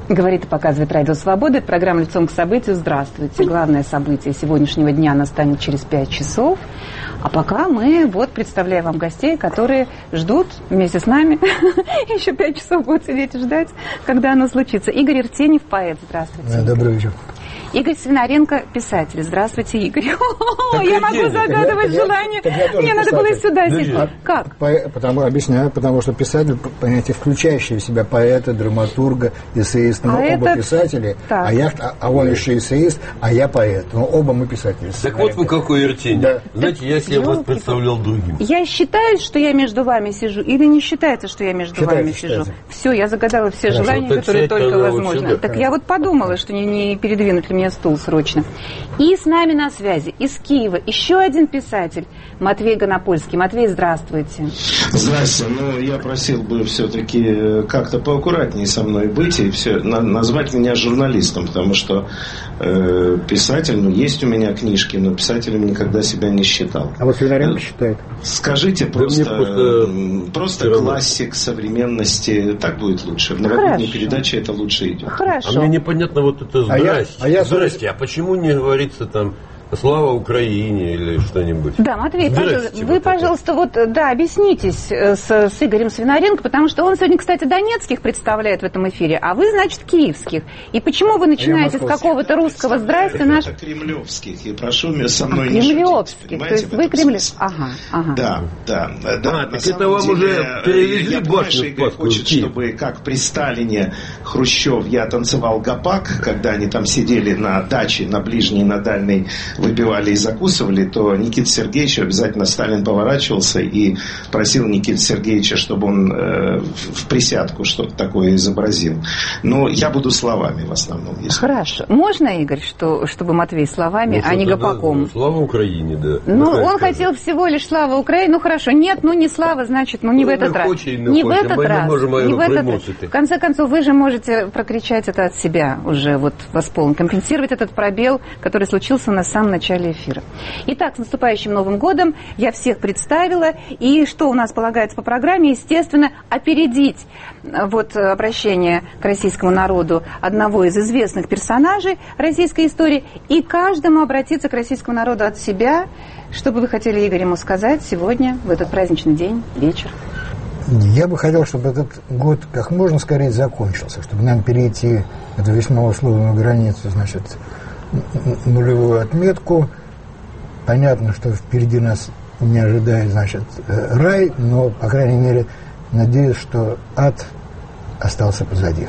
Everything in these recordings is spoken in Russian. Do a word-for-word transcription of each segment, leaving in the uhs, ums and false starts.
Говорит и показывает Радио Свобода. Это программа «Лицом к событию». Здравствуйте. Главное событие сегодняшнего дня настанет через пять часов. А пока мы вот представляем вам гостей, которые ждут вместе с нами. Еще пять часов будут сидеть и ждать, когда оно случится. Игорь Иртенев, поэт. Здравствуйте. Добрый вечер. Игорь Свинаренко, писатель. Здравствуйте, Игорь. О, я могу загадывать желание. Мне надо было и сюда сесть. Как? Потому, объясняю, потому что писатель, понятие, включающее в себя поэта, драматурга, эссеиста. Мы а оба это... писатели, а, я, а он еще эссеист, а я поэт. Но оба мы писатели. Так вот вы какой Иртенев. Да. Знаете, так, я себе вас представлял другим. Я считаю, что я между вами сижу, или не считается, что я между считается, вами сижу? Считается. Все, я загадала все Хорошо, желания, которые только возможно. Так Хорошо. Я вот подумала, что не, не передвинуть ли мне стул срочно. И с нами на связи из Киева еще один писатель, Матвей Гонопольский. Матвей, здравствуйте. Здравствуйте. Ну, я просил бы все-таки как-то поаккуратнее со мной быть и все, на, назвать меня журналистом, потому что э, писатель, ну, есть у меня книжки, но писателем никогда себя не считал. А вот Федоренко считает. Скажите просто, просто, просто классик современности, так будет лучше. В новогодней передаче это лучше идет. Хорошо. А мне непонятно вот это здрасте. А я, а я здрасте, а почему не говорится там «Слава Украине» или что-нибудь? Да, Матвей, пожалуйста, вы, вот пожалуйста, вот, да, объяснитесь с, с Игорем Свинаренко, потому что он сегодня, кстати, донецких представляет в этом эфире, а вы, значит, киевских. И почему вы начинаете с какого-то русского «здрасте» наш... Это кремлевских, и прошу меня со мной а, не кремлевских, шутить, то есть вы кремлевских. Ага, ага. Да, да, да. А, так это вам деле, уже перевезли башню Игорь хочет, чтобы, как при Сталине, Хрущев, я танцевал гопак, когда они там сидели на даче, на ближней, на дальней, выпивали и закусывали, то Никита Сергеевич обязательно Сталин поворачивался и просил Никита Сергеевича, чтобы он э, в присядку что-то такое изобразил. Но я буду словами в основном. Если Хорошо. Можно, Игорь, что, чтобы Матвей словами, ну, а не гопаком? Да, слава Украине, да. Ну, Какая он сказать? Хотел всего лишь слава Украине. Ну, хорошо. Нет, ну не слава, значит, ну не ну, в этот раз. Хочет, не в этот Мы раз. Не можем не в этот раз. В конце концов, вы же можете прокричать это от себя уже, вот восполнить, компенсировать этот пробел, который случился на самом начале эфира. Итак, с наступающим Новым годом я всех представила. И что у нас полагается по программе? Естественно, опередить вот обращение к российскому народу одного из известных персонажей российской истории и каждому обратиться к российскому народу от себя. Что бы вы хотели, Игорь, ему сказать сегодня, в этот праздничный день, вечер? Я бы хотел, чтобы этот год как можно скорее закончился, чтобы нам перейти эту весьма условную границу, значит, нулевую отметку. Понятно, что впереди нас не ожидает, значит, рай, но, по крайней мере, надеюсь, что ад остался позади.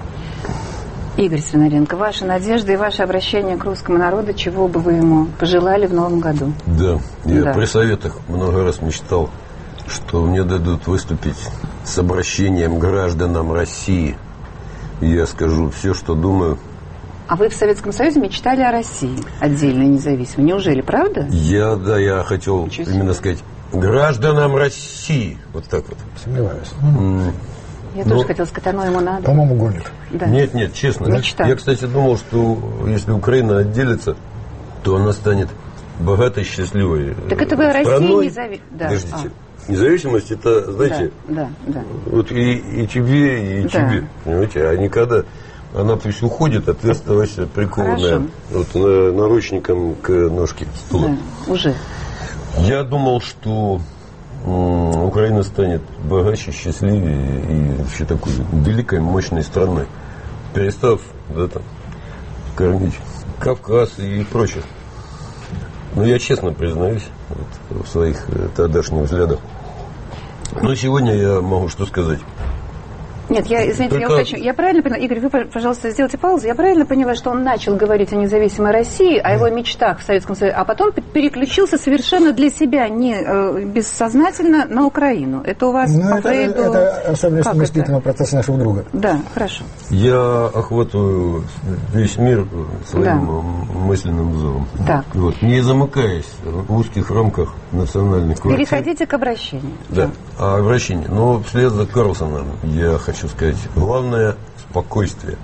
Игорь Свинаренко, ваши надежды и ваше обращение к русскому народу, чего бы вы ему пожелали в Новом году? Да, я да. при советах много раз мечтал, что мне дадут выступить с обращением к гражданам России. И я скажу все, что думаю. А вы в Советском Союзе мечтали о России отдельно, независимо. Неужели, правда? Я, да, я хотел именно сказать гражданам России. Вот так вот. Сомневаюсь. Mm. Я Но... тоже хотела сказать, оно ему надо. По-моему, гонит. Да. Нет, нет, честно. Мечта. Я, кстати, думал, что если Украина отделится, то она станет богатой, счастливой Так это вы о России независимо. Да. Подождите. А. Независимость, это, знаете, да, да, да. вот и, и тебе, и да. тебе. Понимаете, а никогда... Она пусть уходит, а ты оставайся прикованная вот, на, наручником к ножке стула. Да, уже. Я думал, что м, Украина станет богаче, счастливее и вообще такой великой, мощной страной, перестав да, там, кормить Кавказ и прочее. Но я честно признаюсь вот, в своих тогдашних взглядах. Но сегодня я могу что сказать. Нет, я, извините, Только... я уточню. Я правильно поняла, Игорь, вы, пожалуйста, сделайте паузу. Я правильно поняла, что он начал говорить о независимой России, о его мечтах в Советском Союзе, а потом переключился совершенно для себя, не э, бессознательно, на Украину. Это у вас ну, по это, Фрейду... это особенность мыслительного процесса нашего друга. Да, хорошо. Я охватываю весь мир своим да. мысленным взором. Так. Вот, не замыкаясь в узких рамках национальных квартир. Переходите к обращению. Да, да. А обращение. Но вслед за Карлсоном я хочу Хочу сказать, главное спокойствие.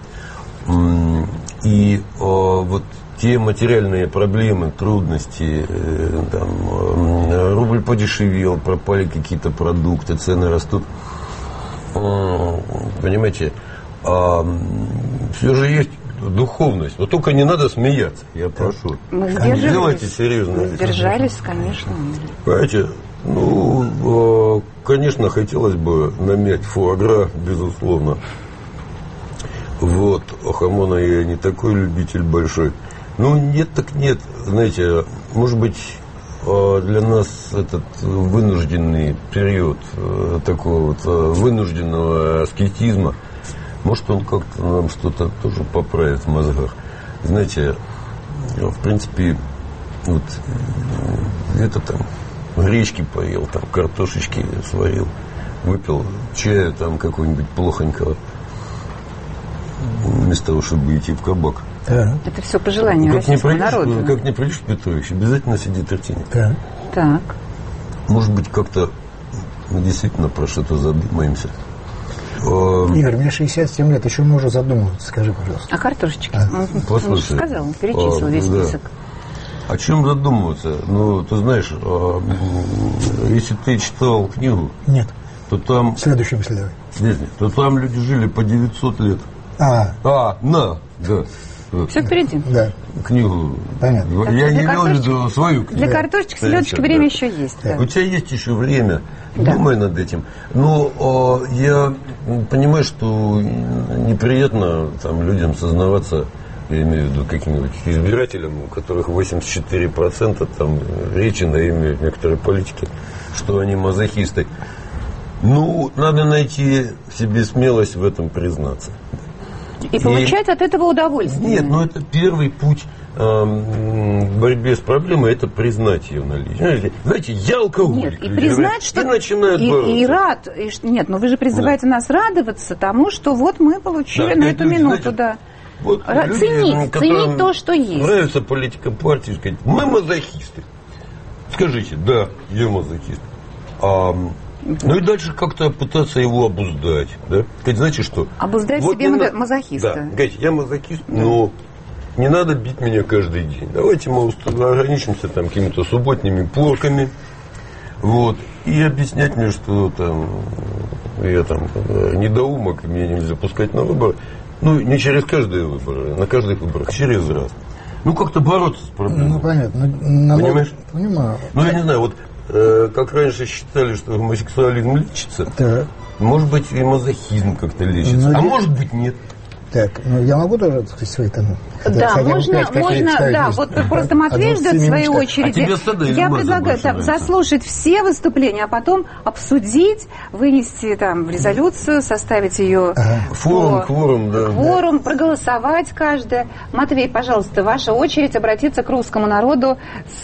И о, вот те материальные проблемы, трудности, э, там, э, рубль подешевел, пропали какие-то продукты, цены растут. Э, понимаете, э, все же есть духовность. Вот только не надо смеяться, я прошу. Мы сдерживались. Делайте серьезно. Мы сдержались, конечно. Понимаете, ну, конечно, хотелось бы намять фуагра, безусловно. Вот, Хамона я не такой любитель большой. Ну, нет так нет. Знаете, может быть, для нас этот вынужденный период такого вот вынужденного аскетизма, может, он как-то нам что-то тоже поправит в мозгах. Знаете, в принципе, вот где-то там гречки поел, там картошечки сварил, выпил чая там какого-нибудь плохонького, вместо того, чтобы идти в кабак. Да. Это все по желанию как российского не придешь, народа. Как не придешь, Петрович, обязательно сидит ртение. Да. Так. Может быть, как-то мы действительно про что-то задумаемся. Игорь, мне шестьдесят семь лет, еще можно задумываться, скажи, пожалуйста. А картошечки? А. Он, Послушай, он же сказал, он перечислил а, весь да. список. О чем задумываться? Ну, ты знаешь, а, если ты читал книгу, Нет. то там... Следующую мысль давай. Нет, нет, то там люди жили по девятьсот лет. А, А, на, да. Вот. Все впереди. да. Книгу. Понятно. Я для не имел в виду свою книгу. Для картошечки, Да, селедочки да. время еще есть. Да. У тебя есть еще время. Да. Думай над этим. Но э, я понимаю, что неприятно там людям сознаваться, я имею в виду каким-нибудь избирателям, у которых восемьдесят четыре процента там речи на имя некоторой политики, что они мазохисты. Ну, надо найти в себе смелость в этом признаться. И получать и... от этого удовольствие. Нет, ну это первый путь э, в борьбе с проблемой, это признать ее наличие. Знаете, я алкоголик. Нет, и признать, что... И начинают и, бороться. И рад. И, нет, но вы же призываете да. нас радоваться тому, что вот мы получили да, на эту люди, минуту, знаете, да. Вот ценить, люди, ценить то, что есть. Нравится политика партии, сказать, мы мазохисты. Скажите, да, я мазохист. А, ну и дальше как-то пытаться его обуздать. Да? Сказать, знаете что? Обуздать вот себе на... мазохиста. Да, говорите, я мазохист, да. но не надо бить меня каждый день. Давайте мы ограничимся там какими-то субботними порками. Вот. И объяснять мне, что там я там недоумок, и меня нельзя пускать на выборы. Ну, не через каждые выборы, на каждых выборах, через раз. Ну, как-то бороться с проблемой. Ну, понятно. Налог... Понимаешь? Понимаю. Ну, я не знаю, вот э, как раньше считали, что гомосексуализм лечится, да. может быть, и мазохизм как-то лечится, ну, а я... может быть, нет. Так, ну я могу тоже, так сказать, свои там... Да, хотя можно, можно, да, вот просто Матвей ждет в своей очереди. А я предлагаю там, заслушать все выступления, а потом обсудить, вынести там резолюцию, составить ее... Ага. Форум, по, кворум, да. Кворум, проголосовать каждое. Матвей, пожалуйста, ваша очередь обратиться к русскому народу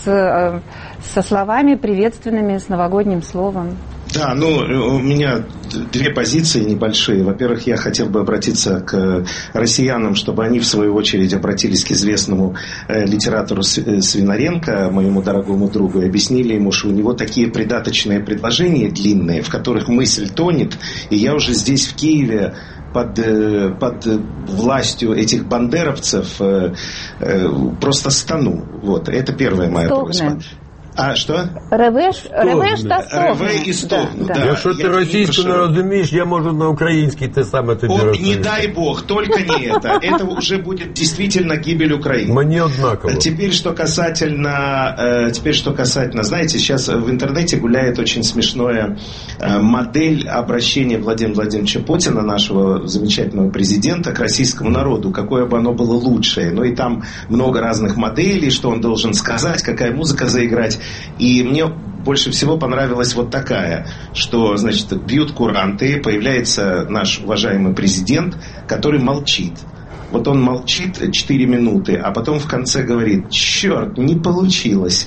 с, со словами приветственными, с новогодним словом. Да, ну, у меня две позиции небольшие. Во-первых, я хотел бы обратиться к россиянам, чтобы они, в свою очередь, обратились к известному э, литератору Свинаренко, моему дорогому другу, и объяснили ему, что у него такие придаточные предложения длинные, в которых мысль тонет, и я уже здесь, в Киеве, под, под властью этих бандеровцев э, э, просто стану. Вот, это первая моя просьба. А что? Ревеш, ревеш та стогне. Реве і стогну, да. да. Якщо ти російську не розумієш, я можу на українській те саме тобі розповісти. Не дай бог, только не это. Это уже будет действительно гибель Украины. Мне однаково. Теперь, что касательно, теперь, что касательно, знаете, сейчас в интернете гуляет очень смешная модель обращения Владимира Владимировича Путина, нашего замечательного президента, к российскому народу, какое бы оно было лучшее. Ну и там много разных моделей, что он должен сказать, какая музыка заиграть. И мне больше всего понравилась вот такая, что, значит, бьют куранты, появляется наш уважаемый президент, который молчит. Вот он молчит четыре минуты, а потом в конце говорит: черт, не получилось.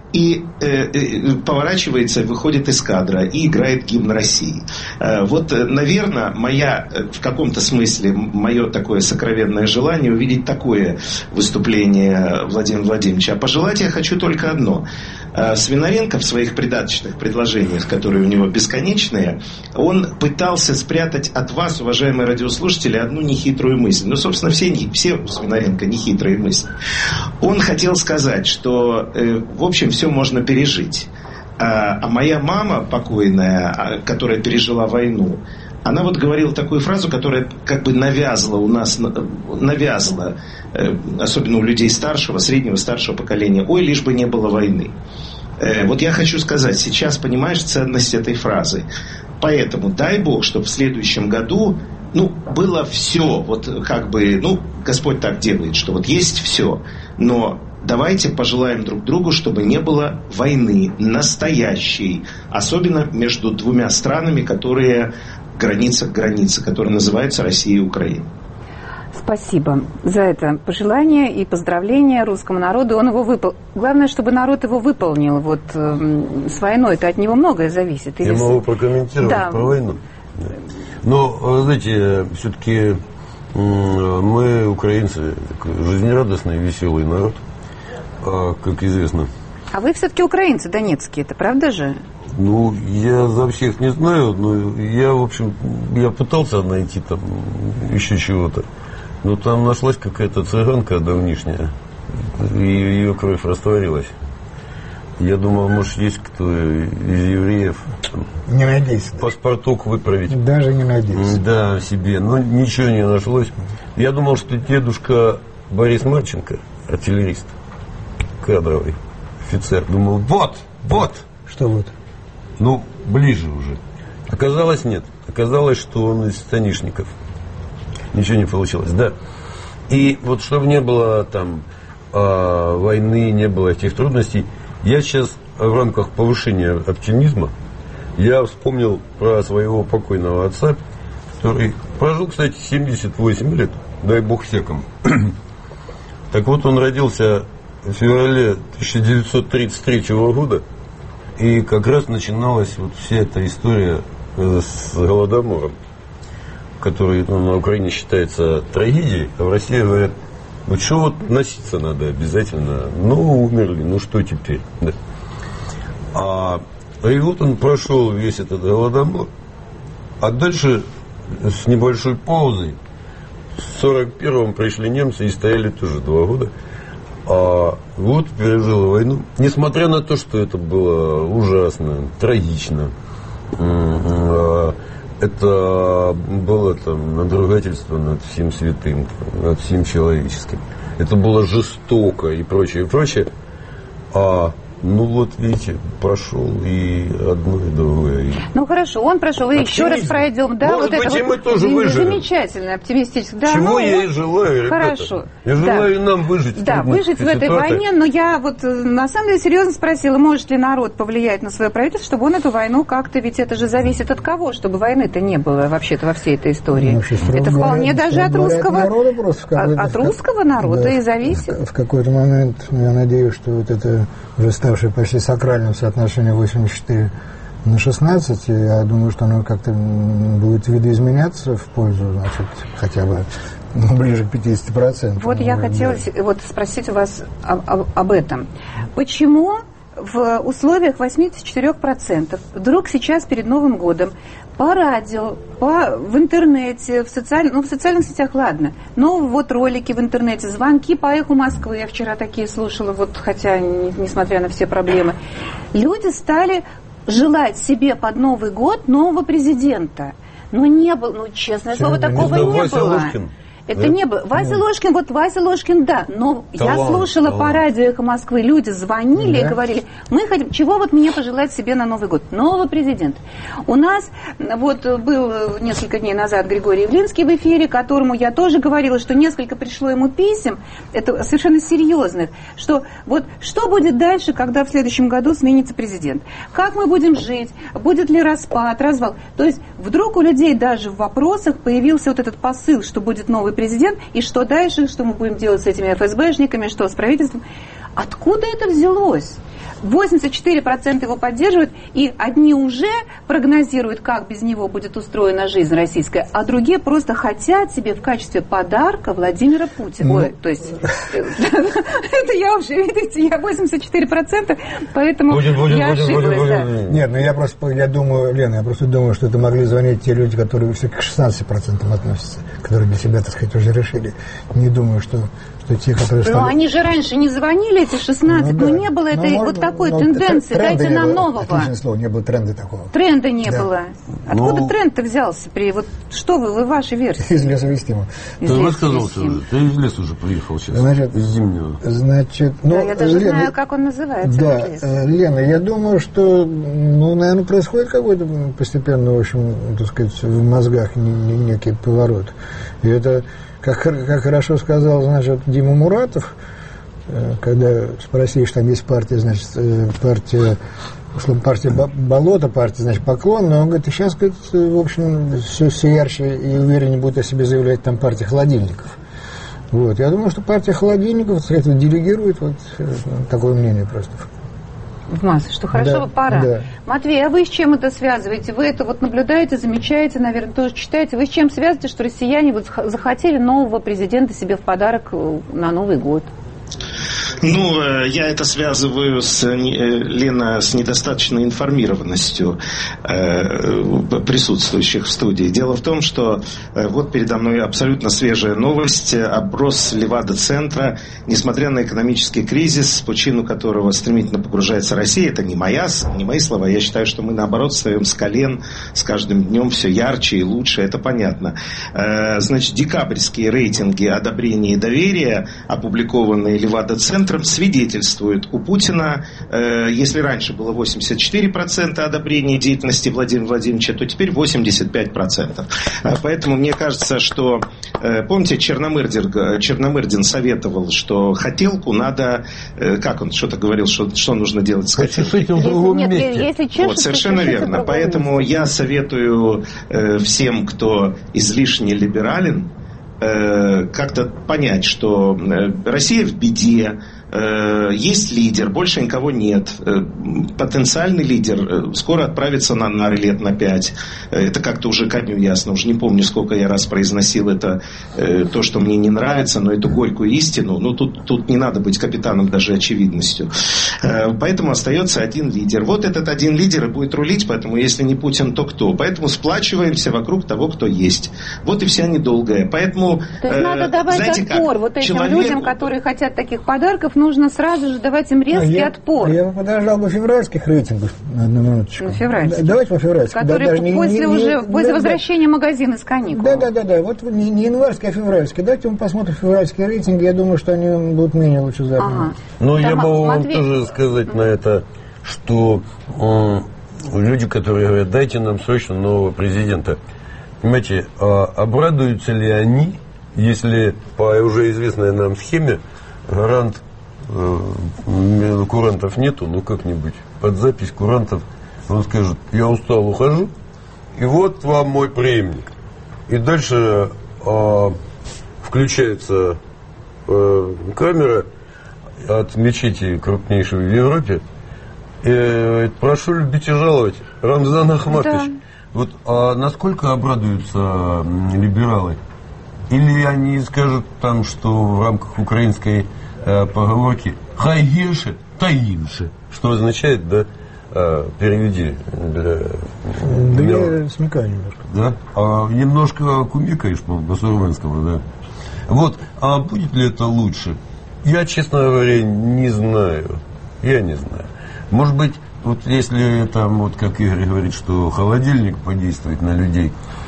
И э, э, поворачивается, выходит из кадра и играет гимн России. Э, вот, наверное, моя, в каком-то смысле, мое такое сокровенное желание увидеть такое выступление Владимира Владимировича. А пожелать я хочу только одно. Э, Свинаренко в своих придаточных предложениях, которые у него бесконечные, он пытался спрятать от вас, уважаемые радиослушатели, одну нехитрую мысль. Ну, собственно, все, все у Свинаренко нехитрые мысли. Он хотел сказать, что, э, в общем, все можно пережить. А, а моя мама покойная, которая пережила войну, она вот говорила такую фразу, которая как бы навязла у нас, навязла, особенно у людей старшего, среднего, старшего поколения: ой, лишь бы не было войны. Вот я хочу сказать, сейчас понимаешь ценность этой фразы. Поэтому дай Бог, чтобы в следующем году, ну, было все, вот как бы, ну, Господь так делает, что вот есть все, но давайте пожелаем друг другу, чтобы не было войны настоящей, особенно между двумя странами, которые граница к границе, которые называются Россия и Украина. Спасибо за это пожелание и поздравление русскому народу. Он его выполнил. Главное, чтобы народ его выполнил. Вот э, с войной это от него многое зависит. Я Или... могу прокомментировать да. про войну. Но, знаете, все-таки мы, украинцы, такой жизнерадостный, веселый народ, как известно. А вы все-таки украинцы донецкие, это правда же? Ну, я за всех не знаю, но я, в общем, я пытался найти там еще чего-то. Но там нашлась какая-то цыганка давнишняя, и ее кровь растворилась. Я думал, может, есть кто из евреев. Не надейся. Паспорток выправить. Даже не надейся. Да, себе. Но ничего не нашлось. Я думал, что дедушка Борис Марченко, артиллерист, кадровый офицер. Думал, вот, вот. Что вот? Ну, ближе уже. Оказалось, нет. Оказалось, что он из станишников. Ничего не получилось, да. И вот чтобы не было там э, войны, не было этих трудностей, я сейчас в рамках повышения оптимизма, я вспомнил про своего покойного отца, который прожил, кстати, семьдесят восемь лет, дай бог всякому. Так вот, он родился в феврале тысяча девятьсот тридцать третьего года, и как раз начиналась вот вся эта история с Голодомором, который, ну, на Украине считается трагедией, а в России говорят, ну что вот носиться надо обязательно, ну умерли, ну что теперь, да. А, и вот он прошел весь этот Голодомор, а дальше с небольшой паузой в сорок первом пришли немцы и стояли тоже два года, а вот пережила войну, несмотря на то, что это было ужасно, трагично. Это было там надругательство над всем святым, над всем человеческим. Это было жестоко и прочее, и прочее. А, ну вот видите, прошел и одно, и другое. Ну хорошо, он прошел, и еще раз пройдем. Да, Может вот быть, это и вот мы тоже выживем. Замечательно, оптимистически. Да, Чего ну, я и желаю, ребята. Хорошо. Я желаю да. нам выжить. Да, выжить в этой ситуации. войне, но я вот на самом деле серьезно спросила, может ли народ повлиять на свое правительство, чтобы он эту войну как-то, ведь это же зависит от кого, чтобы войны-то не было вообще-то во всей этой истории. Ну, это вполне даже от русского, от, от русского народа да, и зависит. В, в какой-то момент, ну, я надеюсь, что вот это уже ставшее почти сакральным соотношение восемьдесят четыре на шестнадцать, я думаю, что оно как-то будет видоизменяться в пользу, значит, хотя бы ну, ближе к пятидесяти процентам. Вот я да. хотела вот спросить у вас об, об, об этом. Почему в условиях восемьдесят четыре процента вдруг сейчас перед Новым годом по радио, по, в интернете, в, социаль, ну, в социальных сетях, ладно, но вот ролики в интернете, звонки по эху Москвы, я вчера такие слушала, вот, хотя, не, несмотря на все проблемы, люди стали желать себе под Новый год нового президента. Но не было, ну, честное слово, такого не Вася было. Ложкин. Это да? не было. Вася ну. Ложкин, вот Вася Ложкин, да. Но талант, я слушала талант. По радио «Эхо Москвы», люди звонили да? и говорили, мы хотим, чего вот мне пожелать себе на Новый год? Нового президента. У нас вот был несколько дней назад Григорий Явлинский в эфире, которому я тоже говорила, что несколько пришло ему писем, это совершенно серьезных, что вот что будет дальше, когда в следующем году сменится президент? Как мы будем жить? Будет ли распад, развал? То есть вдруг у людей даже в вопросах появился вот этот посыл, что будет новый президент, и что дальше, что мы будем делать с этими эф эс бэшниками, что с правительством. Откуда это взялось? восемьдесят четыре процента его поддерживают, и одни уже прогнозируют, как без него будет устроена жизнь российская, а другие просто хотят себе в качестве подарка Владимира Путина. Ой, то есть, это я уже, видите, я восемьдесят четыре процента, поэтому я ошиблась. Нет, ну я просто, я думаю, Лена, я просто думаю, что это могли звонить те люди, которые все к шестнадцати процентам относятся, которые для себя, так сказать, уже решили. Не думаю, что что те, которые... Но стали... они же раньше не звонили, эти шестнадцать, ну, да. но не было этой, ну, вот быть, никакой ну, тенденции, дайте нам было. нового. Отличное слово, не было тренда такого. Тренда не да. было. Откуда ну, тренд-то взялся? При, вот, что вы, вы вашей версии? Из лесовестима. Ты высказался уже, ты из леса уже приехал сейчас, значит, из зимнего. Значит, ну, да, я даже Лена, знаю, как он называется. Да, Лена, я думаю, что, ну, наверное, происходит какой-то постепенно, в общем, так сказать, в мозгах некий поворот. И это, как, как хорошо сказал, значит, Дима Муратов, когда спросили, что там есть партия, значит, партия, условно, партия болота, партия, значит, поклон, но он говорит, сейчас, говорит, в общем, все, все ярче и увереннее будет о себе заявлять там партия холодильников. Вот. Я думаю, что партия холодильников это делегирует вот такое мнение просто. В массы, что хорошо, да, пора. Да. Матвей, а вы с чем это связываете? Вы это вот наблюдаете, замечаете, наверное, тоже читаете. Вы с чем связываете, что россияне вот захотели нового президента себе в подарок на Новый год? Ну, я это связываю, с, Лена, с недостаточной информированностью присутствующих в студии. Дело в том, что вот передо мной абсолютно свежая новость. Оброс Левада-центра, несмотря на экономический кризис, в пучину которого стремительно погружается Россия, это не, моя, не мои слова. Я считаю, что мы, наоборот, встаем с колен с каждым днем все ярче и лучше, это понятно. Значит, декабрьские рейтинги одобрения и доверия, опубликованные Левада-центром, свидетельствует у Путина, э, если раньше было восемьдесят четыре процента одобрения деятельности Владимира Владимировича, то теперь восемьдесят пять процентов. Э, поэтому мне кажется, что, э, помните, Черномырдин, Черномырдин советовал, что хотелку надо, э, как он что-то говорил, что, что нужно делать с хотелкой? Если чешется, вот, совершенно верно. Поэтому месте. Я советую э, всем, кто излишне либерален, э, как-то понять, что э, Россия в беде, есть лидер, больше никого нет. Потенциальный лидер скоро отправится на нары лет на пять. Это как-то уже ко дню ясно. Уже не помню, сколько я раз произносил это, то, что мне не нравится, но эту горькую истину. Ну, тут, тут не надо быть капитаном даже очевидностью. Поэтому остается один лидер. Вот этот один лидер и будет рулить, поэтому если не Путин, то кто? Поэтому сплачиваемся вокруг того, кто есть. Вот и вся недолгая. Поэтому, то есть надо давать знаете, отпор вот этим человек... людям, которые хотят таких подарков, нужно сразу же давать им резкий а я, отпор. Я бы подождал бы февральских рейтингов на одну минуточку. Ну, февральских. Давайте по февральским. Которые да, даже после, не, уже, не, после да, возвращения да. магазина с каникул. Да, да, да, да. Вот не, не январские, а февральские. Давайте мы посмотрим февральские рейтинги. Я думаю, что они будут менее лучезарными. Ага. Ну, я могу вам Матвей... тоже сказать mm-hmm. на это, что э, люди, которые говорят, дайте нам срочно нового президента. Понимаете, а обрадуются ли они, если по уже известной нам схеме гарант э, курантов нету, ну как-нибудь под запись курантов он скажет, я устал, ухожу, и вот вам мой преемник. И дальше э, включается э, камера от мечети крупнейшей в Европе. И, прошу любить и жаловать, Рамзан Ахматович. Да. Вот а насколько обрадуются либералы? Или они скажут там, что в рамках украинской э, поговорки «хайгеше, таинше», что означает, да, э, переведи для... Да для... я смекаю немножко. Да? А, немножко кумекаешь по-сурманскому, да. Вот, а будет ли это лучше? Я, честно говоря, не знаю. Я не знаю. Может быть, вот если там, вот как Игорь говорит, что холодильник подействует на людей,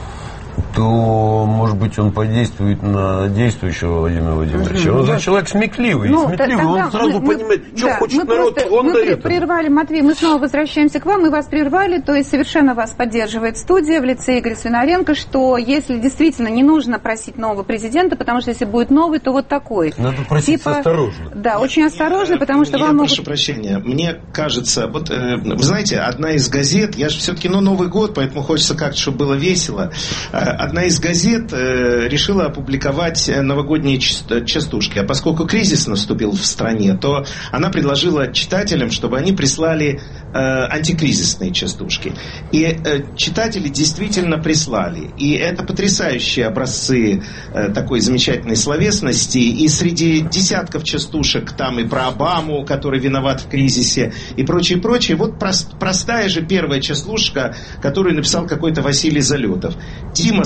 то, может быть, он подействует на действующего Владимира Владимировича. Он же человек смекливый, ну, смекливый, он сразу мы, понимает, что да, хочет народ, просто, он мы дает. Мы прервали, Матвей, мы снова возвращаемся к вам, мы вас прервали, то есть совершенно вас поддерживает студия в лице Игоря Свинаренко, что если действительно не нужно просить нового президента, потому что если будет новый, то вот такой. Надо просить типа, осторожно. Да, очень осторожно, потому что я вам прошу могут... прощения, мне кажется, вот, э, вы знаете, одна из газет, я же все-таки, ну, Новый год, поэтому хочется как-то, чтобы было весело, одна из газет решила опубликовать новогодние частушки. А поскольку кризис наступил в стране, то она предложила читателям, чтобы они прислали э, антикризисные частушки. И э, читатели действительно прислали. И это потрясающие образцы э, такой замечательной словесности. И среди десятков частушек там и про Обаму, который виноват в кризисе, и прочее, прочее. Вот прост, простая же первая частушка, которую написал какой-то Василий Залетов. Дима,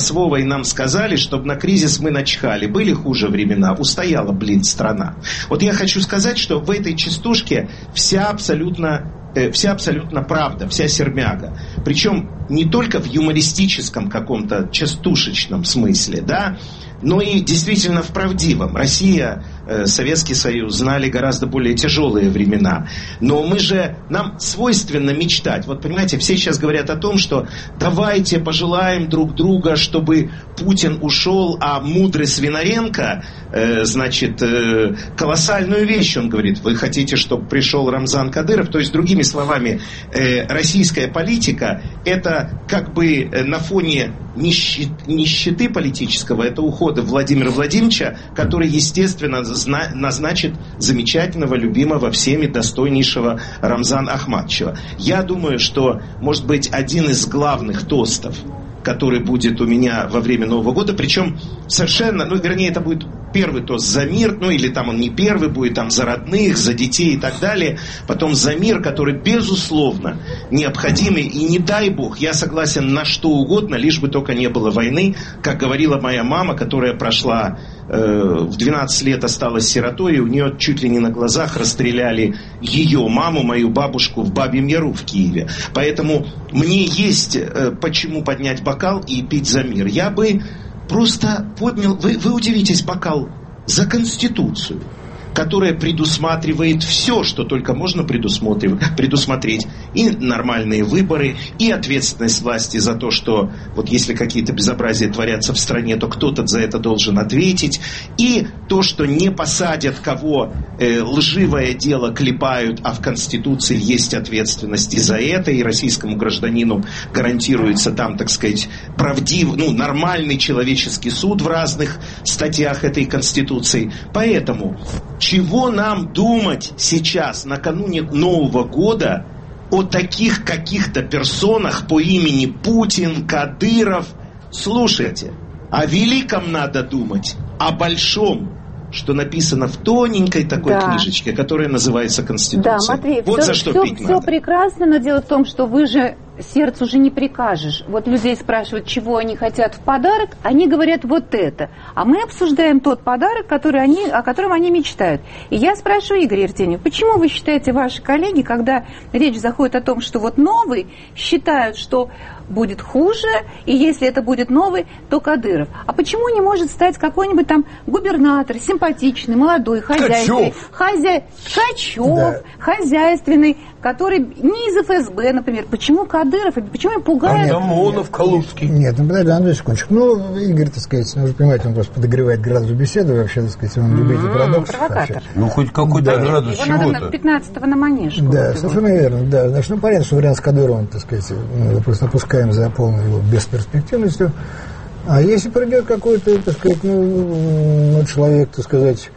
с Вовой нам сказали, чтобы на кризис мы начхали. Были хуже времена, устояла, блин, страна. Вот я хочу сказать, что в этой частушке вся абсолютно, э, вся абсолютно правда, вся сермяга. Причем не только в юмористическом каком-то частушечном смысле, да, но и действительно в правдивом. Россия, э, Советский Союз знали гораздо более тяжелые времена. Но мы же, нам свойственно мечтать. Вот понимаете, все сейчас говорят о том, что давайте пожелаем друг друга, чтобы Путин ушел, а мудрый Свинаренко, э, значит, э, колоссальную вещь он говорит. Вы хотите, чтобы пришел Рамзан Кадыров? То есть, другими словами, э, российская политика это как бы на фоне нищеты, нищеты политического, это уход Владимира Владимировича, который, естественно, назначит замечательного, любимого всеми достойнейшего Рамзана Ахматовича. Я думаю, что, может быть, один из главных тостов, который будет у меня во время Нового года, причем совершенно, ну, вернее, это будет первый тост за мир, ну, или там он не первый будет, там, за родных, за детей и так далее, потом за мир, который, безусловно, необходимый, и не дай бог, я согласен на что угодно, лишь бы только не было войны, как говорила моя мама, которая прошла э, в двенадцать лет осталась сиротой, и у нее чуть ли не на глазах расстреляли ее маму, мою бабушку, в Бабьем Яру в Киеве. Поэтому мне есть э, почему поднять бокал и пить за мир. Я бы просто поднял, вы, вы удивитесь, бокал за Конституцию, которая предусматривает все, что только можно предусмотреть. И нормальные выборы, и ответственность власти за то, что вот если какие-то безобразия творятся в стране, то кто-то за это должен ответить. И то, что не посадят кого, э, лживое дело клепают, а в Конституции есть ответственность и за это, и российскому гражданину гарантируется там, так сказать, правдивый, ну, нормальный человеческий суд в разных статьях этой Конституции. Поэтому чего нам думать сейчас, накануне Нового года, о таких каких-то персонах по имени Путин, Кадыров? Слушайте, о великом надо думать, о большом, что написано в тоненькой такой да. книжечке, которая называется Конституция. Да, Матвей, вот все, за что все, пить все надо. прекрасно, но дело в том, что вы же сердцу уже не прикажешь. Вот людей спрашивают, чего они хотят в подарок, они говорят вот это. А мы обсуждаем тот подарок, который они, о котором они мечтают. И я спрашиваю Игоря Ертеньева, почему вы считаете, ваши коллеги, когда речь заходит о том, что вот новый, считают, что будет хуже, и если это будет новый, то Кадыров. А почему не может стать какой-нибудь там губернатор, симпатичный, молодой, хозяйственный, хозя... Ткачев, да. хозяйственный, который не из эф эс бэ, например. Почему Кадыров? Почему им пугают? Дамонов, Калужский. Нет, ну подожди, Андрей секундочку. Ну, Игорь, так сказать, ну, вы понимаете, он просто подогревает градус беседы, вообще, так сказать, он любитель mm-hmm. парадоксов. Провокатор. Ну, хоть какой-то да. градус Его чего-то. надо на пятнадцатого на манежку. Да, совершенно верно, да. Значит, ну, понятно, что вариант с Кадыровым, так сказать, мы просто опускаем за полную его бесперспективностью. А если придет какой-то, так сказать, ну, ну, человек, так сказать,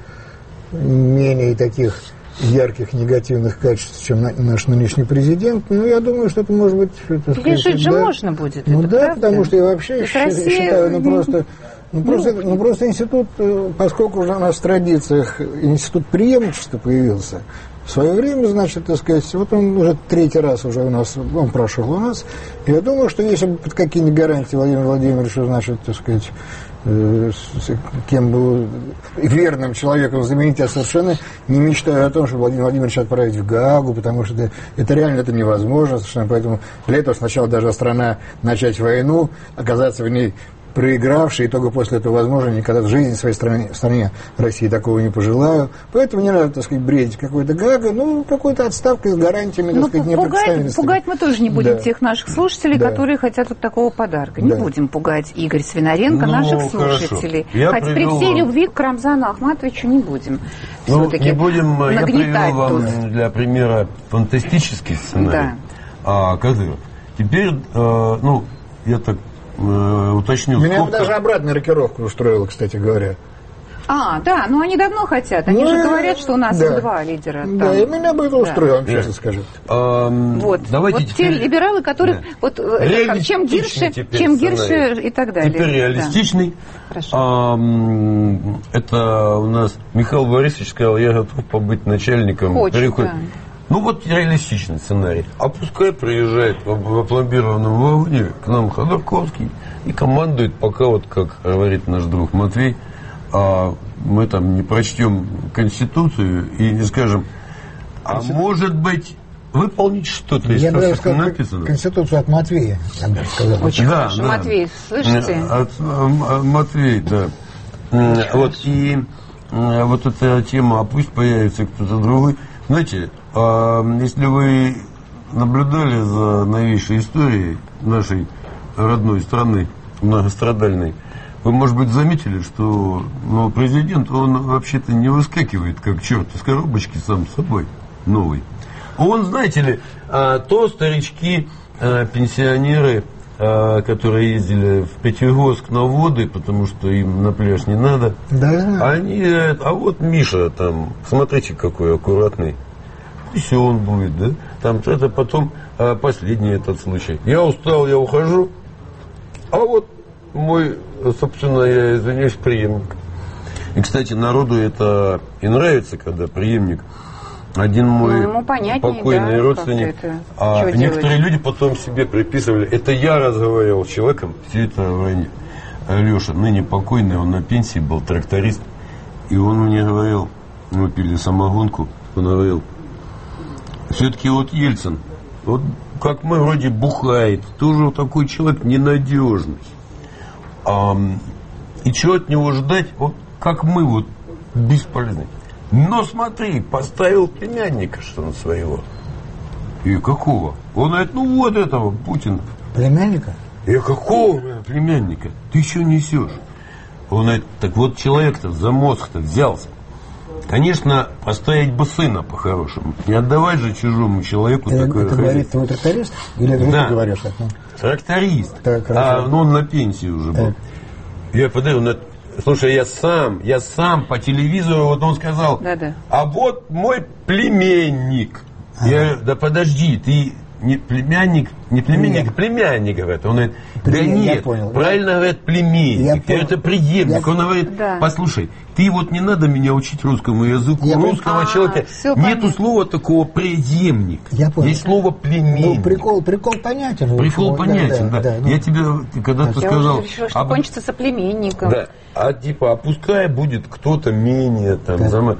менее таких ярких негативных качеств, чем на, наш нынешний президент, ну, я думаю, что это может быть... Так сказать, решить же да, можно будет. Ну, это да, правда? потому что я вообще считаю, Россия... считаю, ну, просто... Ну, просто, ну, просто институт, поскольку уже у нас в традициях институт преемничества появился, в свое время, значит, так сказать, вот он уже третий раз уже у нас, он прошел у нас, и я думаю, что если бы под какие-нибудь гарантии Владимир Владимирович, значит, так сказать, э, кем был верным человеком заменить, я совершенно не мечтаю о том, чтобы Владимир Владимирович отправить в Гаагу, потому что это, это реально это невозможно, совершенно, поэтому для этого сначала должна страна начать войну, оказаться в ней проигравший, и только после этого, возможно, никогда в жизни в своей стране, в стране России такого не пожелаю. Поэтому не надо, так сказать, бредить какой-то Гаагой, ну, какой-то отставкой с гарантиями, так сказать, ну, пугать, пугать мы тоже не будем да. тех наших слушателей, да. которые хотят вот такого подарка. Не да. будем пугать Игорь Свинаренко, ну, наших слушателей. Хотя при всей любви к Рамзану Ахматовичу не будем. Ну, не будем, я привел вам тут. Для примера фантастический сценарий. Да. А, Кадыров. Теперь, э, ну, я так уточнил. Меня сколько... даже обратная рокировка устроила, кстати говоря. А, да, ну они давно хотят. Они ну, же говорят, что у нас да. два лидера. Там. Да, и меня бы это устроило, вам да. честно скажу. А, вот, давайте вот теперь... те либералы, которые... Да. Вот, чем Гирше, чем Гирше и так далее. Теперь реалистичный. Да. А, это у нас Михаил Борисович сказал, я готов побыть начальником. Хочет, Переход... да. Ну вот реалистичный сценарий. А пускай приезжает в, в опломбированном вагоне к нам Ходорковский и командует, пока вот, как говорит наш друг Матвей, а мы там не прочтем Конституцию и не скажем, а может быть, выполнить что-то из того, что написано. Конституцию от Матвея, я бы сказал. Очень да, хорошо. Да. Матвей, слышите? От, от Матвей, да. Очень вот, и вот эта тема, а пусть появится кто-то другой. Знаете, если вы наблюдали за новейшей историей нашей родной страны, многострадальной, вы, может быть, заметили, что ну, президент, он вообще-то не выскакивает, как черт из коробочки сам собой, новый. Он, знаете ли, то старички, пенсионеры, которые ездили в Пятигорск на воды, потому что им на пляж не надо, да. они, а вот Миша там, смотрите, какой аккуратный, все он будет, да, там это потом последний этот случай. Я устал, я ухожу, а вот мой, собственно, я извиняюсь, преемник. И, кстати, народу это и нравится, когда преемник. Один мой ну, покойный да, родственник, а некоторые делать? Люди потом себе приписывали, это я разговаривал с человеком, все это в войне. Леша, ныне покойный, он на пенсии был, тракторист, и он мне говорил, мы пили самогонку, он говорил, все-таки вот Ельцин, вот как мы вроде бухает, тоже вот такой человек ненадежный. А, и чего от него ждать, вот как мы вот бесполезны. Но смотри, поставил племянника, что на своего. И какого? Он говорит, ну вот этого, Путина. Племянника? И какого племянника? Ты еще несешь. Он говорит, так вот человек-то за мозг-то взялся. Конечно, поставить бы сына по-хорошему. Не отдавать же чужому человеку это, такое. Это говорит твой тракторист? Или это да. ты говоришь? Так, ну? Тракторист. Так, а ну, он на пенсии уже был. Так. Я подаю, слушай, я сам, я сам по телевизору, вот он сказал, да, да. а вот мой племенник. Ага. Я, да подожди, ты не племянник, не племянник, а племянник, говорит. Он говорит, да нет, понял, правильно да? говорят, племенник, это преемник. Я... Он говорит, да. послушай, ты вот не надо меня учить русскому языку, я русского а, человека. Нету понятно. Слова такого преемник. Есть слово племенник. Ну, прикол, прикол понятен. Прикол понятен, да. да, да, да. Я тебе когда-то я сказал. Я решила, что об... кончится соплеменником. Да. А типа, а пускай будет кто-то менее там, да. зам...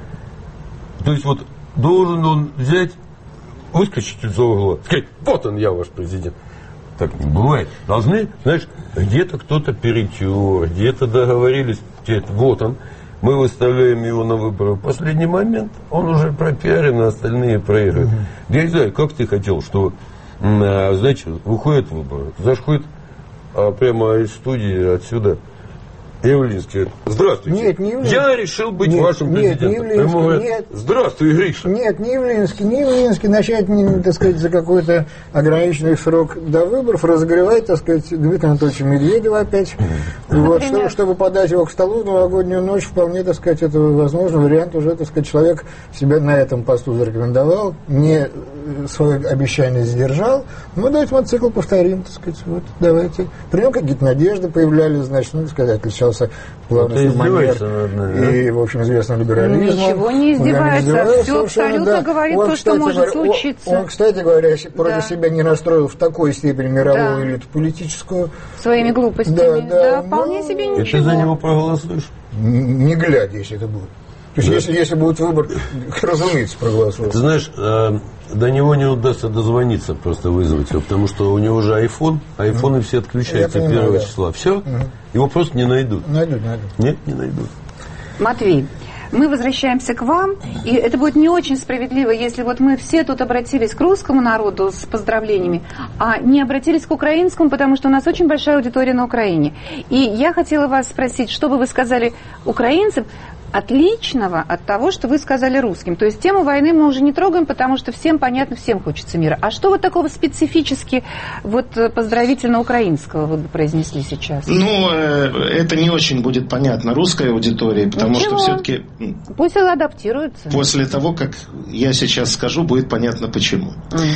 то есть вот должен он взять, выскочить из-за угла, сказать, вот он, я ваш президент. Так не бывает. Должны, знаешь, где-то кто-то перетер, где-то договорились, вот он, мы выставляем его на выборы. В последний момент он уже пропиарен, а остальные проигрывают. Угу. Я не знаю, как ты хотел, что, знаете, выходят выборы, заходит а, прямо из студии отсюда Явлинский. Здравствуйте. Нет, не Явлинский. Я решил быть нет, вашим нет, президентом. Не Явлинский, Ему говорят, нет. Здравствуй, Гриша. Нет, не Явлинский, не Явлинский. Начать, так сказать, за какой-то ограниченный срок до выборов разогревать, так сказать, Дмитрия Анатольевича Медведева опять. Вот, чтобы, чтобы подать его к столу в новогоднюю ночь, вполне, так сказать, это возможно. Вариант уже, так сказать, человек себя на этом посту зарекомендовал, не свое обещание сдержал. Ну, давайте мотоцикл повторим, так сказать, вот, давайте. При нем какие-то надежды появлялись, значит, ну, так сказать, отличался плавностью манер и, в общем, известным либерализмом. Ничего не издевается, все абсолютно да. говорит он, то, кстати, что может говоря, случиться. Он, он, кстати говоря, против да. себя не настроил в такой степени мировую да. элиту политическую. Своими глупостями, да, да, да вполне ну, себе ничего. И ты за него проголосуешь? Не глядя, если это будет. То есть, да. если, если будет выбор, разумеется, проголосую. Ты знаешь, э, до него не удастся дозвониться, просто вызвать его, потому что у него же айфон, айфоны mm. все отключаются первого да. числа. Все, mm. его просто не найдут. Найдут, найдут. Нет, не найдут. Матвей, мы возвращаемся к вам, и это будет не очень справедливо, если вот мы все тут обратились к русскому народу с поздравлениями, а не обратились к украинскому, потому что у нас очень большая аудитория на Украине. И я хотела вас спросить, что бы вы сказали украинцам, отличного от того, что вы сказали русским. То есть тему войны мы уже не трогаем, потому что всем понятно, всем хочется мира. А что вот такого специфически вот поздравительно-украинского вы бы произнесли сейчас? Ну, это не очень будет понятно русской аудитории, потому Ничего. что все-таки... Пусть адаптируется. После того, как я сейчас скажу, будет понятно почему.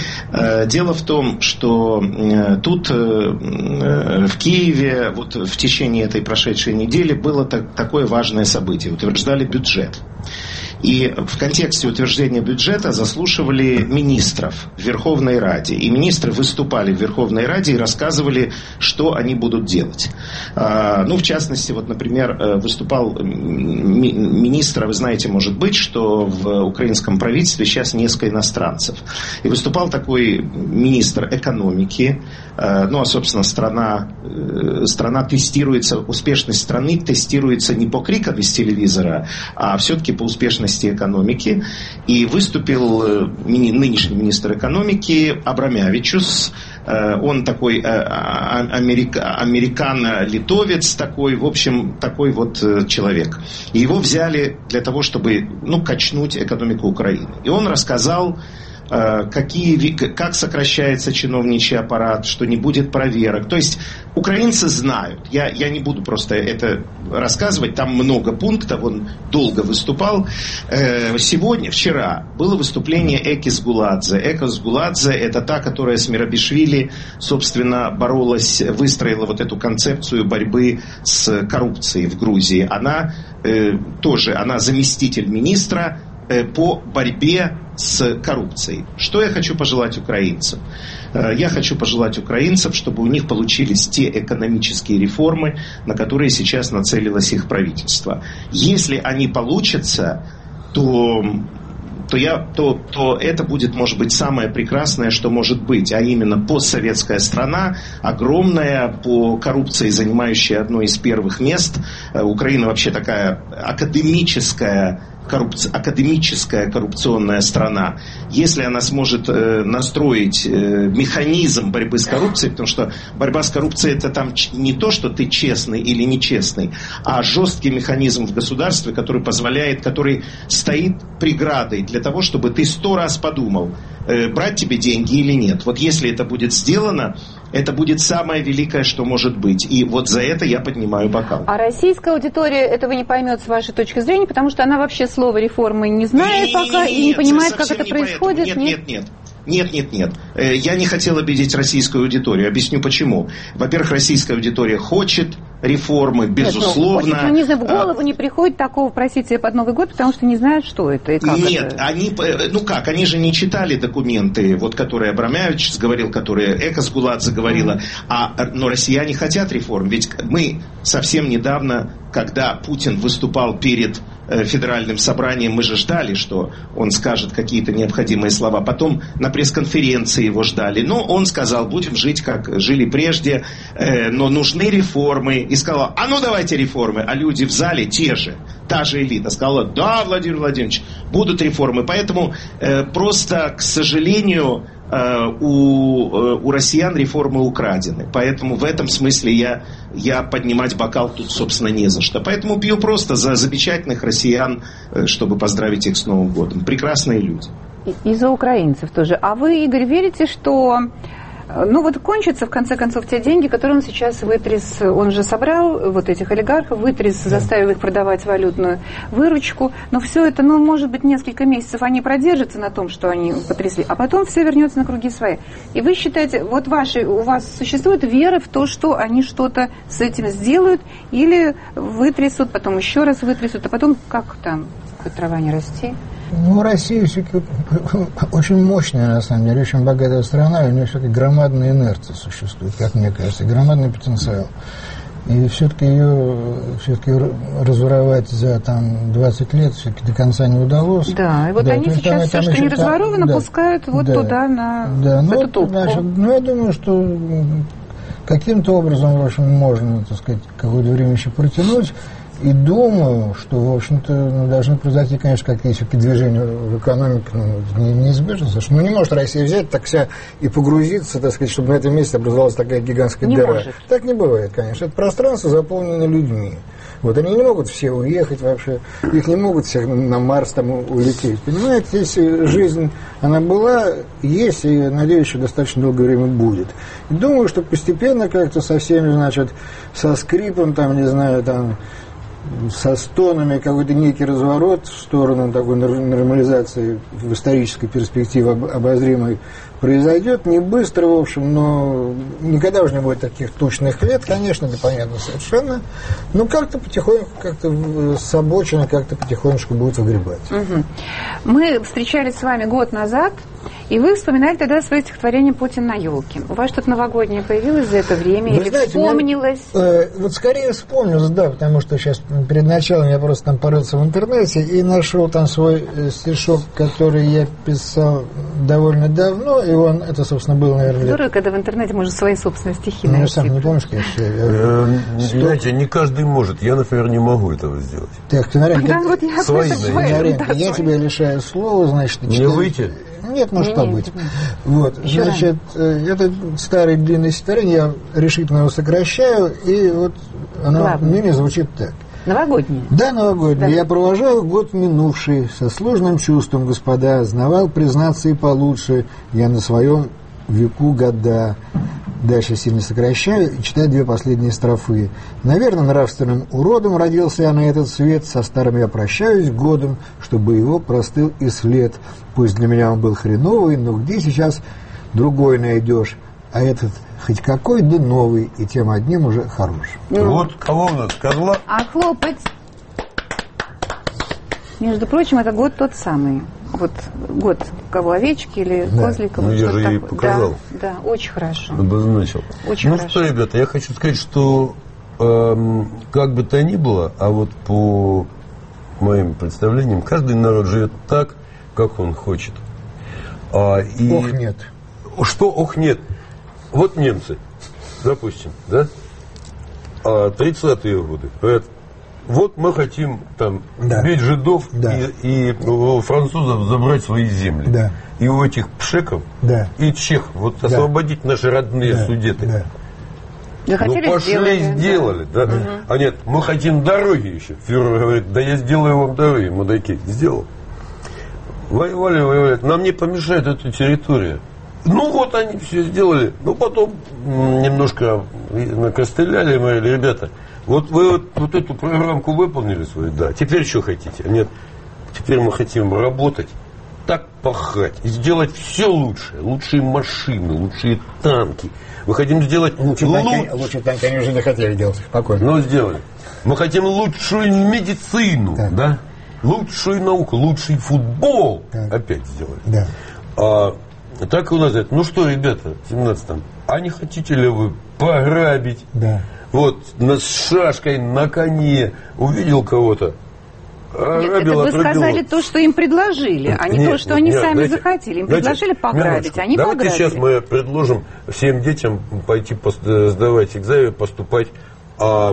Mm. Дело в том, что тут в Киеве вот в течение этой прошедшей недели было так, такое важное событие. Утверждение утверждали бюджет. И в контексте утверждения бюджета заслушивали министров в Верховной Раде. И министры выступали в Верховной Раде и рассказывали, что они будут делать. Ну, в частности, вот, например, выступал министр, вы знаете, может быть, что в украинском правительстве сейчас несколько иностранцев. И выступал такой министр экономики. Ну, а, собственно, страна, страна тестируется, успешность страны тестируется не по крикам из телевизора, а все-таки по успешности экономики. И выступил нынешний министр экономики Абрамявичус. Он такой америка, американо-литовец, такой, в общем, такой вот человек. И его взяли для того, чтобы, ну, качнуть экономику Украины. И он рассказал, какие, как сокращается чиновничий аппарат, что не будет проверок. То есть украинцы знают. Я, я не буду просто это рассказывать, там много пунктов, он долго выступал. Сегодня, вчера, было выступление Экис Гуладзе. Экис Гуладзе — это та, которая с Мирабишвили, собственно, боролась, выстроила вот эту концепцию борьбы с коррупцией в Грузии. Она э, тоже, она заместитель министра по борьбе с коррупцией. Что я хочу пожелать украинцам? Я хочу пожелать украинцам, чтобы у них получились те экономические реформы, на которые сейчас нацелилось их правительство. Если они получатся, то, то, я, то, то это будет, может быть, самое прекрасное, что может быть, а именно постсоветская страна, огромная, по коррупции занимающая одно из первых мест. Украина вообще такая академическая Коррупция, академическая коррупционная страна, если она сможет э, настроить э, механизм борьбы с коррупцией, потому что борьба с коррупцией — это там не то, что ты честный или нечестный, а жесткий механизм в государстве, который позволяет, который стоит преградой для того, чтобы ты сто раз подумал, э, брать тебе деньги или нет. Вот если это будет сделано, это будет самое великое, что может быть. И вот за это я поднимаю бокал. А российская аудитория этого не поймет с вашей точки зрения, потому что она вообще слова реформы не знает не, пока не, не, не, и не понимает, как это происходит. Нет, нет, нет. Нет, нет, нет. Я не хотел обидеть российскую аудиторию. Объясню почему. Во-первых, российская аудитория хочет реформы, безусловно. Нет, ну, не знаю, в голову не приходит такого просить себе под Новый год, потому что не знают, что это и как Нет, это. они, ну как, они же не читали документы, вот которые Абрамявич говорил, которые Экос Гуладзе говорила, mm-hmm. а, но россияне хотят реформ. Ведь мы совсем недавно, когда Путин выступал перед федеральным собранием, мы же ждали, что он скажет какие-то необходимые слова. Потом на пресс-конференции его ждали. Но он сказал, будем жить, как жили прежде, э, но нужны реформы. И сказал, а ну давайте реформы. А люди в зале те же, та же элита сказала, да, Владимир Владимирович, будут реформы. Поэтому э, просто, к сожалению, У, у россиян реформы украдены. Поэтому в этом смысле я, я поднимать бокал тут, собственно, не за что. Поэтому пью просто за замечательных россиян, чтобы поздравить их с Новым годом. Прекрасные люди. И, и за украинцев тоже. А вы, Игорь, верите, что... Ну вот кончатся в конце концов те деньги, которые он сейчас вытряс, он же собрал вот этих олигархов, вытряс, да. заставил их продавать валютную выручку, но все это, ну может быть несколько месяцев они продержатся на том, что они потрясли, а потом все вернется на круги свои. И вы считаете, вот ваши, у вас существует вера в то, что они что-то с этим сделают, или вытрясут, потом еще раз вытрясут, а потом как там, хоть трава не расти? Ну, Россия все-таки очень мощная, на самом деле, очень богатая страна, и у нее все-таки громадная инерция существует, как мне кажется, громадный потенциал. И все-таки ее все-таки разворовать за там, двадцать лет все-таки до конца не удалось. Да, и вот да, они сейчас там, все, там что не разворовано, да, пускают вот да, туда, на да, в ну, эту топку. Значит, ну, я думаю, что каким-то образом, в общем, можно, так сказать, какое-то время еще протянуть. И думаю, что, в общем-то, ну, должны произойти, конечно, какие-то все-таки движения в экономике, ну, не, неизбежно, потому что ну, не может Россия взять, так вся и погрузиться, так сказать, чтобы на этом месте образовалась такая гигантская не дыра. Может. Так не бывает, конечно. Это пространство заполнено людьми. Вот, они не могут все уехать вообще, их не могут всех на Марс там улететь. Понимаете, если жизнь, она была, есть, и, надеюсь, еще достаточно долгое время будет. И думаю, что постепенно как-то со всеми, значит, со скрипом, там, не знаю, там, со стонами какой-то некий разворот в сторону такой нормализации в исторической перспективе обозримой произойдет. Не быстро, в общем, но никогда уже не будет таких точных лет, конечно, это понятно совершенно. Но как-то потихоньку, как-то с обочины, как-то потихонечку будет выгребать. Угу. Мы встречались с вами год назад, и вы вспоминали тогда свое стихотворение «Путин на елке». У вас что-то новогоднее появилось за это время? Вы или знаете, вспомнилось? Мне, э, вот скорее вспомнилось, да, потому что сейчас перед началом я просто там порылся в интернете и нашел там свой стишок, который я писал довольно давно, и он, это, собственно, было, наверное... Здорово, когда в интернете можно свои собственные стихи найти. Ну, я найти. сам не помнишь, конечно. Знаете, не каждый может. Я, например, не могу этого сделать. Так, Наренко, да, вот я, свои, Наренко, я тебя лишаю слова, значит... Мне читаю... выйти? Нет, может не, побыть. Нет, вот, еще значит, рано. Это старый длинный стихотворение, я решительно его сокращаю, и вот оно ныне звучит так. Новогодний. Да, новогодний. Да. Я провожал год минувший со сложным чувством, господа, знавал признаться и получше, я на своем веку года. Дальше сильно сокращаю и читаю две последние строфы. Наверное, нравственным уродом родился я на этот свет, со старым я прощаюсь годом, чтобы его простыл и след. Пусть для меня он был хреновый, но где сейчас другой найдешь, а этот хоть какой, да новый, и тем одним уже хорош. Ну, вот кого у нас, козла? А хлопать. Между прочим, это год тот самый. Вот год кого, овечки или да. козликов. Ну, я же ей показал. Да, да, очень хорошо. Обозначил. Очень ну хорошо. что, ребята, я хочу сказать, что эм, как бы то ни было, а вот по моим представлениям, каждый народ живет так, как он хочет. А, и ох, нет. Что ох, нет? Вот немцы, допустим, да? А, тридцатые годы. Вот мы хотим там да. бить жидов да. и, и у французов забрать свои земли. Да. И у этих пшеков да. и чехов вот да. освободить наши родные да. судеты. Да. Да, ну пошли сделали, сделали, да. да. Угу. А нет, мы хотим дороги еще. Фюрер говорит, да я сделаю вам дороги, мудаки. Сделал. Воевали, воевали. Нам не помешает эта территория. Ну вот они все сделали. Ну потом немножко накостыляли, мы говорили, ребята, вот вы вот, вот эту программку выполнили свою, да, теперь что хотите? Нет, теперь мы хотим работать, так пахать, и сделать все лучшее, лучшие машины, лучшие танки. Мы хотим сделать лучше. Танки, лучше танки они уже не хотели делать, спокойно. Ну, сделали. Мы хотим лучшую медицину, так. да, лучшую науку, лучший футбол так. опять сделали. Да. А, так и у нас это. Ну что, ребята, семнадцатом, а не хотите ли вы пограбить? Да. Вот с шашкой на коне увидел кого-то. Нет, это вы сказали то, что им предложили, а не нет, то, что нет, они нет, сами знаете, захотели. Им предложили знаете, пограбить, минуточку. Они давайте пограбили. Сейчас мы предложим всем детям пойти сдавать экзамен, поступать а,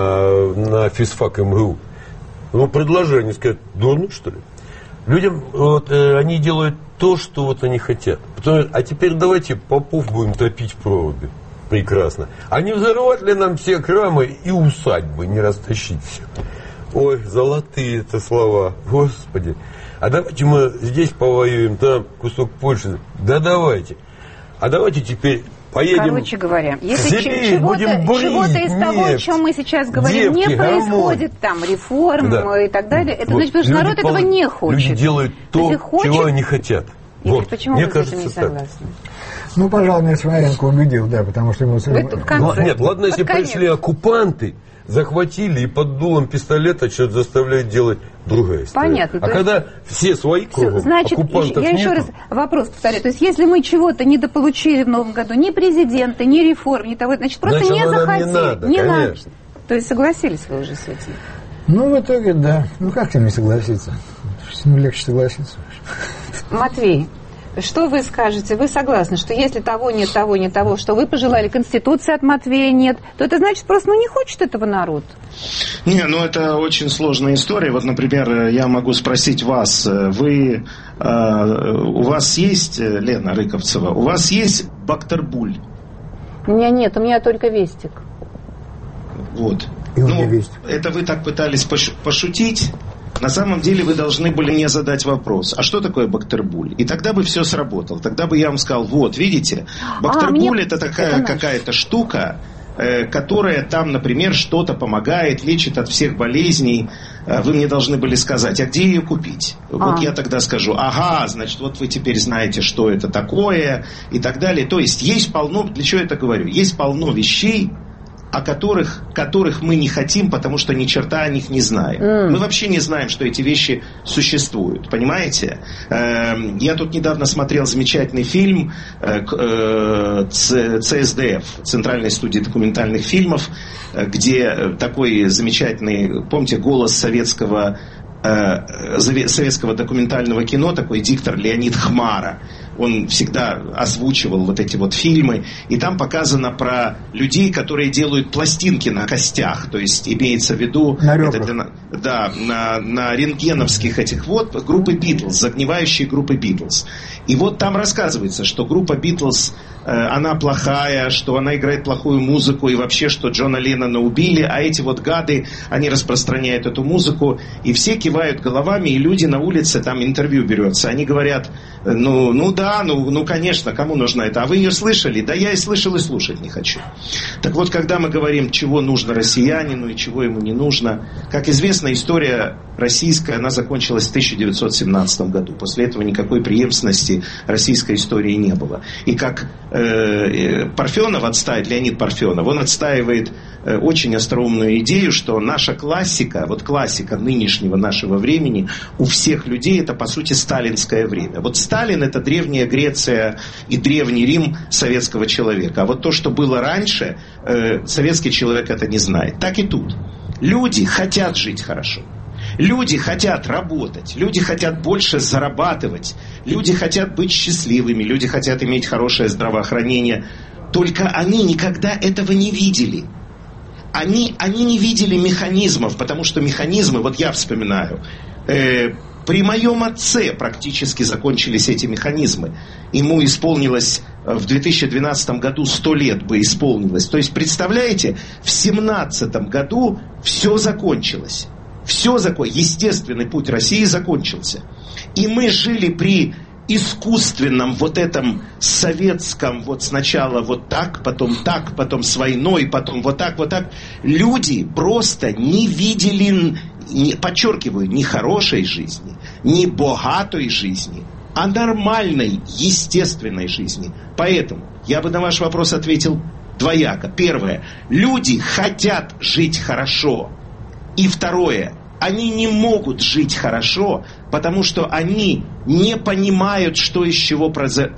на физфак эм гэ у. Ну, предложение, сказать, дурно, что ли? Людям, вот, они делают то, что вот они хотят. Потом, а теперь давайте попов будем топить в проруби. Прекрасно. А не взорвать ли нам все храмы и усадьбы, не растащить все? Ой, золотые это слова, Господи. А давайте мы здесь повоюем, там кусок Польши. Да давайте. А давайте теперь поедем. Короче говоря, если Сибирь, чего-то, чего-то из того, о чем мы сейчас говорим, девки, не происходит, гормон. там реформ да. и так далее, это вот. значит, что народ пол... этого не хочет. Люди делают то, хочет... чего они хотят. Игорь, вот. почему Мне вы кажется, с этим не согласны? Ну, пожалуй, меня Смоленко убедил, да, потому что ему... Конце, нет, ладно, если пришли оккупанты, захватили и под дулом пистолета что-то заставляют делать другая история. Понятно. А когда есть... все свои кругом, значит, оккупантов я нету... еще раз вопрос повторяю. То есть, если мы чего-то недополучили в новом году, ни президента, ни реформ, ни того, значит, просто значит, не захотели. Не надо, не конечно. надо. То есть, согласились вы уже с этим? Ну, в итоге, да. Ну, как тебе не согласиться? Всем легче согласиться. Матвей, что вы скажете? Вы согласны, что если того нет, того нет, того, что вы пожелали, Конституции от Матвея нет, то это значит просто, ну, не хочет этого народ? Не, ну, это очень сложная история. Вот, например, я могу спросить вас, вы, э, у вас есть, Лена Рыковцева, у вас есть Бактербуль? У меня нет, у меня только Вестик. Вот. И у меня ну, Вестик. Это вы так пытались пошутить? На самом деле вы должны были мне задать вопрос, а что такое Бактербуль? И тогда бы все сработало. Тогда бы я вам сказал, вот, видите, Бактербуль а, это такая это какая-то штука, которая там, например, что-то помогает, лечит от всех болезней, вы мне должны были сказать, а где ее купить? А. Вот я тогда скажу, ага, значит, вот вы теперь знаете, что это такое, и так далее. То есть есть полно, для чего я это говорю, есть полно вещей, о которых, которых мы не хотим, потому что ни черта о них не знаем. Mm. Мы вообще не знаем, что эти вещи существуют. Понимаете? Я тут недавно смотрел замечательный фильм Цэ Эс Дэ Эф, Центральной студии документальных фильмов, где такой замечательный, помните, голос советского, советского документального кино, такой диктор Леонид Хмара. Он всегда озвучивал вот эти вот фильмы, и там показано про людей, которые делают пластинки на костях, то есть имеется в виду на это для, да, на, на рентгеновских этих вот группы Битлз, загнивающие группы Битлз. И вот там рассказывается, что группа Битлз, э, она плохая, что она играет плохую музыку, и вообще, что Джона Леннона убили, а эти вот гады, они распространяют эту музыку, и все кивают головами, и люди на улице, там интервью берется, они говорят, ну, ну да, Да, ну, ну, конечно, кому нужна это? А вы ее слышали? Да я и слышал, и слушать не хочу. Так вот, когда мы говорим, чего нужно россиянину и чего ему не нужно, как известно, история российская, она закончилась в тысяча девятьсот семнадцатом году. После этого никакой преемственности российской истории не было. И как э, Парфенов отстаивает, Леонид Парфенов, он отстаивает э, очень остроумную идею, что наша классика, вот классика нынешнего нашего времени, у всех людей это, по сути, сталинское время. Вот Сталин — это древняя Греция и древний Рим советского человека. А вот то, что было раньше, э, советский человек это не знает. Так и тут. Люди хотят жить хорошо. Люди хотят работать. Люди хотят больше зарабатывать. Люди хотят быть счастливыми. Люди хотят иметь хорошее здравоохранение. Только они никогда этого не видели. Они, они не видели механизмов, потому что механизмы, вот я вспоминаю, э, при моем отце практически закончились эти механизмы. Ему исполнилось в две тысячи двенадцатом году сто лет бы исполнилось. То есть, представляете, в семнадцатом году все закончилось. Все закончилось. Естественный путь России закончился. И мы жили при искусственном вот этом советском, вот сначала вот так, потом так, потом с войной, потом вот так, вот так. Люди просто не видели, не, подчеркиваю, не хорошей жизни, не богатой жизни, а нормальной, естественной жизни. Поэтому я бы на ваш вопрос ответил двояко. Первое. Люди хотят жить хорошо. И второе. Они не могут жить хорошо, потому что они не понимают, что из чего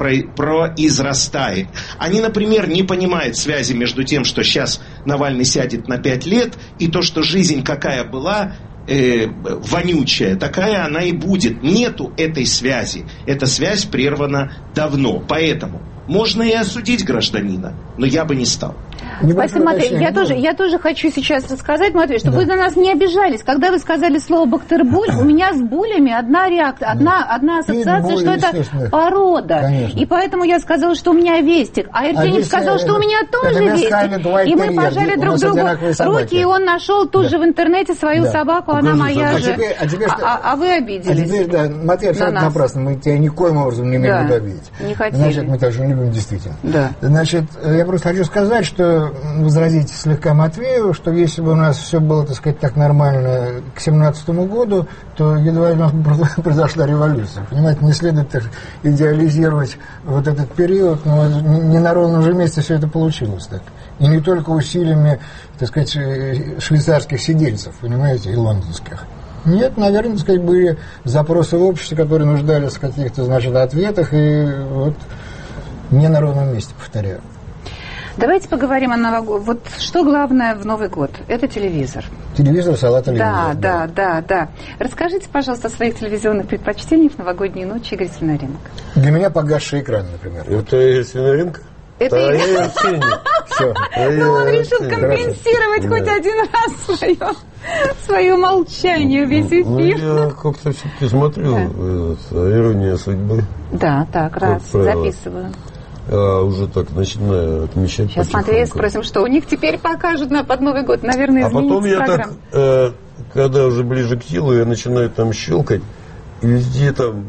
произрастает. Они, например, не понимают связи между тем, что сейчас Навальный сядет на пять лет, и то, что жизнь какая была, э, вонючая, такая она и будет. Нету этой связи. Эта связь прервана давно. Поэтому можно и осудить гражданина, но я бы не стал. Спасибо, Матвей. Я тоже, я тоже хочу сейчас рассказать, Матвей, чтобы да. вы на нас не обижались. Когда вы сказали слово «бактербуль», у меня с булями одна реакция, одна, одна ассоциация, что это порода. Конечно. И поэтому я сказала, что у меня вестик. А Евгений сказал, что у меня тоже вестик. И мы пожали друг другу руки, и он нашел тут же в интернете свою собаку, она моя же. А вы обиделись. А теперь, да, Матвей, абсолютно напрасно. Мы тебя никоим образом не имеем в виду обидеть. Не хотели. Значит, мы тоже любим действительно. Да. Значит, я просто хочу сказать, что возразить слегка Матвею, что если бы у нас все было, так сказать, так нормально к семнадцатому году, то едва ли у нас произошла революция. Понимаете, не следует так идеализировать вот этот период, но не на ровном же месте все это получилось так. И не только усилиями, так сказать, швейцарских сидельцев, понимаете, и лондонских. Нет, наверное, так сказать, были запросы в обществе, которые нуждались в каких-то, значит, ответах, и вот не на ровном месте, повторяю. Давайте поговорим о Новогодь. Вот что главное в Новый год? Это телевизор. Телевизор, салат, телевизор. Да, да, да, да. Расскажите, пожалуйста, о своих телевизионных предпочтениях в новогодние ночи, Игорь Свинаренко. Для меня погасший экран, например. Это Игорь Свинаренко? Это а Игорь. Я Все. Но он решил компенсировать хоть один раз свое, свое молчание, весь эфир. Ну, я как-то все-таки смотрю «Ирония судьбы». Да, так, раз, записываю. А уже так начинаю отмечать. Сейчас Матвея спросим, что у них теперь покажут на, под Новый год. Наверное, изменится А потом я программа. так, э, когда уже ближе к телу, я начинаю там щелкать, и везде там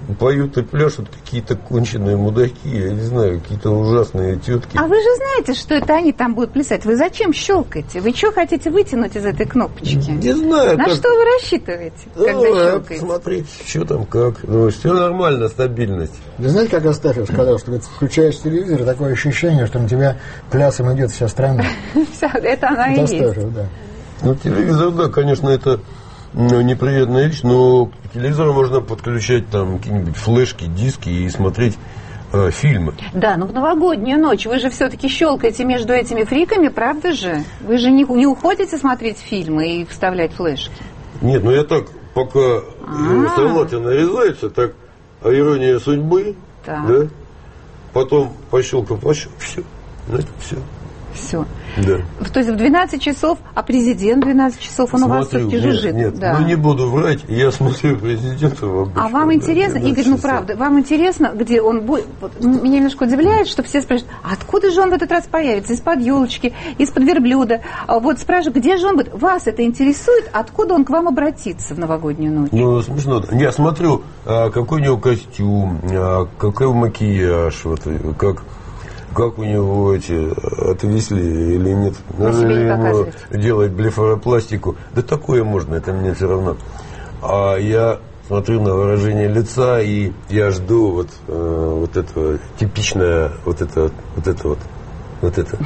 поют и пляшут какие-то конченые мудаки, я не знаю, какие-то ужасные тетки. А вы же знаете, что это они там будут плясать. Вы зачем щелкаете? Вы что хотите вытянуть из этой кнопочки? Не знаю. На так... что вы рассчитываете, ну, когда щелкаете? Смотреть, что там, как. Ну, все нормально, стабильность. Вы знаете, как Астафьев сказал, что включаешь телевизор, такое ощущение, что на тебя плясом идет вся страна. Это она и есть. Да. Ну, телевизор, да, конечно, это ну, неприятная вещь, но к телевизору можно подключать там какие-нибудь флешки, диски и смотреть э, фильмы. Да, но в новогоднюю ночь вы же все-таки щелкаете между этими фриками, правда же? Вы же не, не уходите смотреть фильмы и вставлять флешки? Нет, ну я так, пока салаты нарезаются, так, а ирония судьбы, да, потом пощелкал, пощелкал, все, ну это все. Все. Да. То есть в двенадцать часов, а президент в двенадцать часов, он смотрю, у вас все-таки жужжит. Нет, да. ну не буду врать, я смотрю президента в обычном. А вам интересно, да, Игорь, ну правда, вам интересно, где он будет? Вот, меня немножко удивляет, что все спрашивают, а откуда же он в этот раз появится? Из-под елочки, из-под верблюда. Вот спрашивают, где же он будет? Вас это интересует, откуда он к вам обратится в новогоднюю ночь? Ну, смешно. Я смотрю, какой у него костюм, какой макияж, вот, как... Как у него эти отвисли или нет? Надо ли ему делать блефаропластику? Да такое можно, это мне все равно. А я смотрю на выражение лица, и я жду вот, э, вот этого типичное, вот это вот это вот, вот это.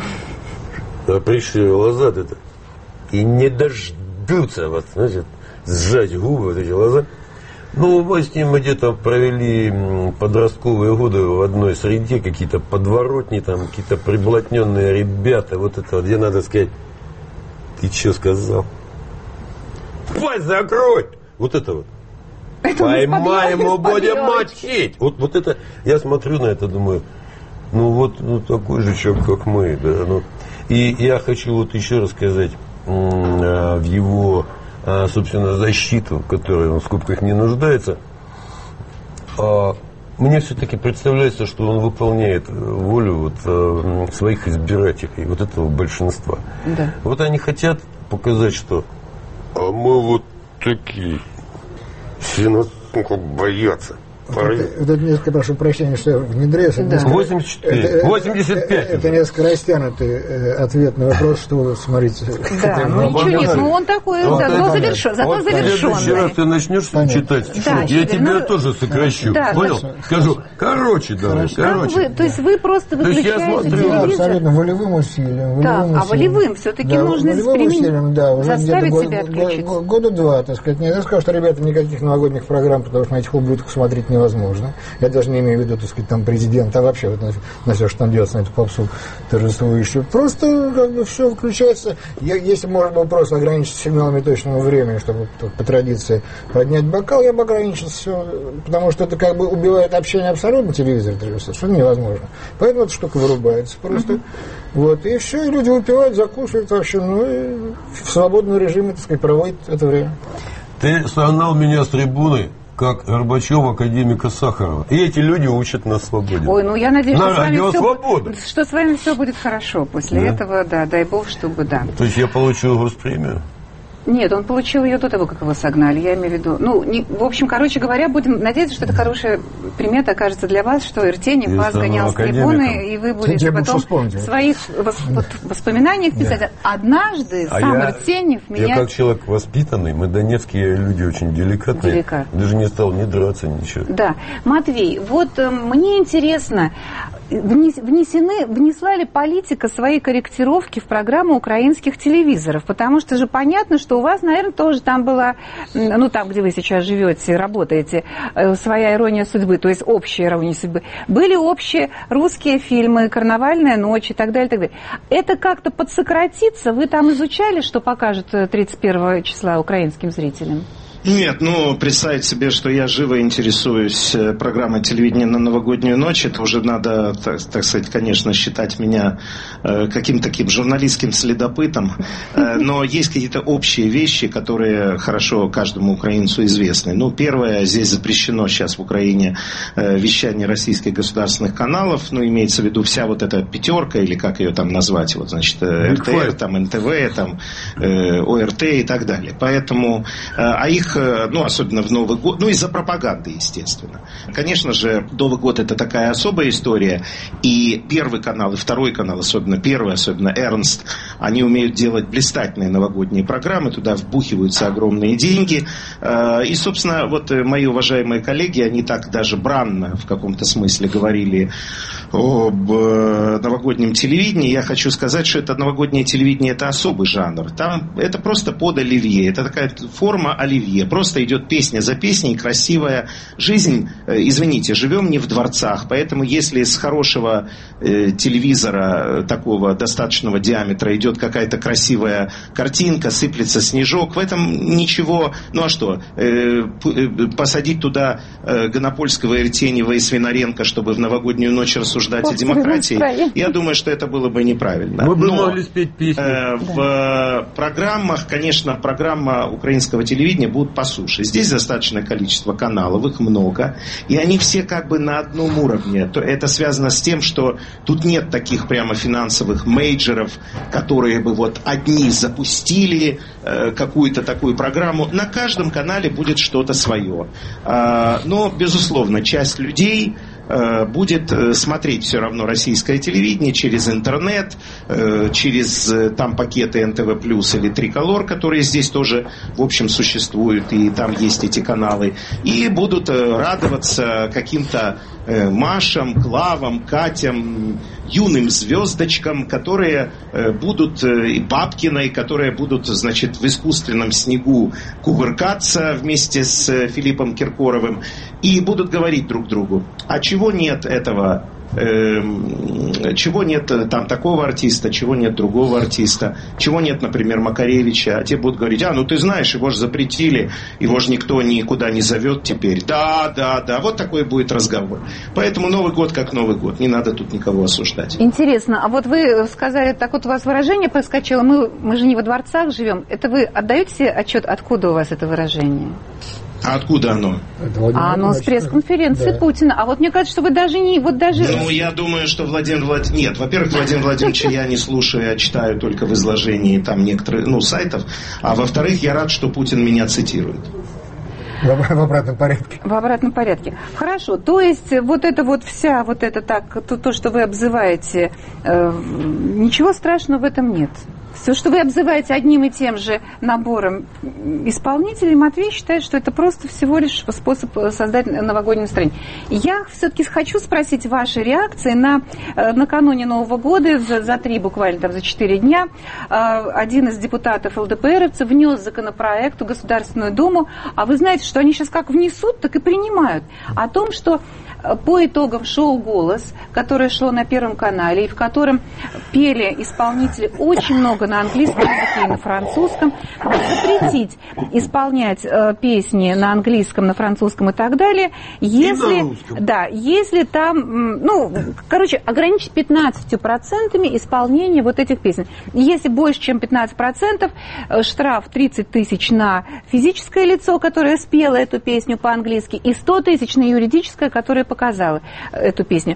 Пришли глаза это. И не дождутся, вот, значит, сжать губы, вот эти глаза. Ну, мы с ним где-то провели подростковые годы в одной среде, какие-то подворотни, там, какие-то приблотненные ребята, вот это вот, где надо сказать, ты что сказал? Пасть закрой! Вот это вот. Это поймаем, мы будем мочить! Вот, вот это, я смотрю на это, думаю, ну вот ну, такой же человек, как мы, да, ну. И я хочу вот еще рассказать м- в его... А, собственно, защиту, в которой он в скобках не нуждается, а, мне все-таки представляется, что он выполняет волю вот, а, своих избирателей, вот этого большинства. Да. Вот они хотят показать, что а мы вот такие, все нас боятся. Вот это несколько, прошу прощения, что я внедряюсь. Да. восемьдесят четыре, восемьдесят пять. Это, это несколько растянутый ответ на вопрос, что, смотрите. Да, ну ничего нет, ну он такой, вот зато завершен, зато вот завершенный. В следующий раз ты начнешь понятно. Читать, да, я Игорь, тебя ну, тоже сокращу, да, понял? Хорошо. Скажу, короче давай, короче. Вы, то есть вы просто выключаете телевизор? Да, абсолютно волевым усилием. Да, волевым а волевым все-таки да, нужно усилием, да, уже заставить год, себя отключиться. Год, года два, так сказать. Я скажу, что, ребята, никаких новогодних программ, потому что на этих ублюдках смотреть невозможно. Я даже не имею в виду, так сказать, там президента, а вообще вот на, на все, что там делается, на эту попсу торжествующую. Просто как бы все включается. Я, если можно было просто ограничиться сигналами точного времени, чтобы по традиции поднять бокал, я бы ограничился все, потому что это как бы убивает общение абсолютно, телевизор, совершенно невозможно. Поэтому эта штука вырубается просто. Uh-huh. Вот, и все, и люди выпивают, закусывают вообще, ну и в свободном режиме, так сказать, проводят это время. Ты согнал меня с трибуны, как Горбачев, академика Сахарова. И эти люди учат нас свободе. Ой, ну я надеюсь, на что, с вами свободу. все, что с вами все будет хорошо. После да. этого, да, дай бог, чтобы да. То есть я получил госпремию? Нет, он получил ее до того, как его согнали, я имею в виду. Ну, не, в общем, короче говоря, будем надеяться, что это хорошая примета окажется для вас, что Иртенев вас гонял с трибуны, и вы будете потом в своих воспоминаниях писать. Да. Однажды а сам я, Иртенев меня... Я как человек воспитанный, мы донецкие люди очень деликатные, Деликатно. Даже не стал ни драться, ничего. Да. Матвей, вот э, мне интересно, внесены, внесла ли политика свои корректировки в программу украинских телевизоров? Потому что же понятно, что у вас, наверное, тоже там была, ну, там, где вы сейчас живете, работаете, своя ирония судьбы, то есть общая ирония судьбы. Были общие русские фильмы, «Карнавальная ночь» и так далее, и так далее. Это как-то подсократится? Вы там изучали, что покажут тридцать первого числа украинским зрителям? Нет, ну, представить себе, что я живо интересуюсь программой телевидения на новогоднюю ночь, это уже надо, так, так сказать, конечно, считать меня э, каким-то таким журналистским следопытом, э, но есть какие-то общие вещи, которые хорошо каждому украинцу известны. Ну, первое, здесь запрещено сейчас в Украине э, вещание российских государственных каналов, ну, имеется в виду вся вот эта пятерка, или как ее там назвать, вот, значит, эр тэ эр, там, эн тэ вэ, там, э, о эр тэ и так далее. Поэтому, э, а их во-вторых, ну, особенно в Новый год, ну, из-за пропаганды, естественно. Конечно же, Новый год — это такая особая история, и Первый канал, и Второй канал, особенно Первый, особенно Эрнст, они умеют делать блистательные новогодние программы, туда вбухиваются огромные деньги, и, собственно, вот мои уважаемые коллеги, они так даже бранно в каком-то смысле говорили об новогоднем телевидении. Я хочу сказать, что это новогоднее телевидение — это особый жанр. Там это просто под оливье, это такая форма оливье. Просто идет песня за песней, красивая жизнь. Извините, живем не в дворцах, поэтому если с хорошего э, телевизора такого достаточного диаметра идет какая-то красивая картинка, сыплется снежок, в этом ничего. Ну а что? Э, посадить туда э, Гонопольского, Иртеньева и Свинаренко, чтобы в новогоднюю ночь рассуждать о демократии, я думаю, что это было бы неправильно. Мы бы могли спеть песню. Э, в да. программах, конечно, программа украинского телевидения будут по суше. Здесь достаточное количество каналов, их много, и они все как бы на одном уровне. Это связано с тем, что тут нет таких прямо финансовых мейджеров, которые бы вот одни запустили э, какую-то такую программу. На каждом канале будет что-то свое. Э, но, безусловно, часть людей будет смотреть все равно российское телевидение через интернет, через там пакеты эн тэ вэ плюс или Триколор, которые здесь тоже, в общем, существуют, и там есть эти каналы, и будут радоваться каким-то Машам, Клавам, Катям, юным звездочкам, которые будут, и Бабкиной, которые будут, значит, в искусственном снегу кувыркаться вместе с Филиппом Киркоровым и будут говорить друг другу: а чего нет этого, э, чего нет там такого артиста, чего нет другого артиста, чего нет, например, Макаревича. А те будут говорить: а, ну ты знаешь, его же запретили, его же никто никуда не зовет теперь. Да, да, да, вот такой будет разговор. Поэтому Новый год как Новый год, не надо тут никого осуждать. Интересно, а вот вы сказали, так вот у вас выражение проскочило, мы, мы же не во дворцах живем. Это вы отдаете себе отчет, откуда у вас это выражение? А откуда оно? А оно с пресс-конференции да. Путина. А вот мне кажется, что вы даже не... Вот даже... Ну, я думаю, что Владимир Владимирович... Нет, во-первых, Владимир Владимирович я не слушаю, а читаю только в изложении там некоторых, ну, сайтов. А во-вторых, я рад, что Путин меня цитирует. В обратном порядке. В обратном порядке. Хорошо. То есть вот это вот вся, вот это так, то, то что вы обзываете, э, ничего страшного в этом нет. Все, что вы обзываете одним и тем же набором исполнителей, Матвей считает, что это просто всего лишь способ создать новогоднее настроение. Я все-таки хочу спросить ваши реакции на накануне Нового года, за, за три буквально, там, за четыре дня, один из депутатов эл дэ пэ эровцев внес законопроект в Государственную Думу, а вы знаете, что они сейчас как внесут, так и принимают, о том, что по итогам шоу «Голос», которое шло на Первом канале, и в котором пели исполнители очень много на английском языке и на французском, запретить исполнять э, песни на английском, на французском и так далее, если, да, если там, ну, короче, ограничить пятнадцатью процентами исполнения вот этих песен. Если больше, чем пятнадцать процентов, штраф тридцать тысяч на физическое лицо, которое спело эту песню по-английски, и сто тысяч на юридическое, которое показала эту песню.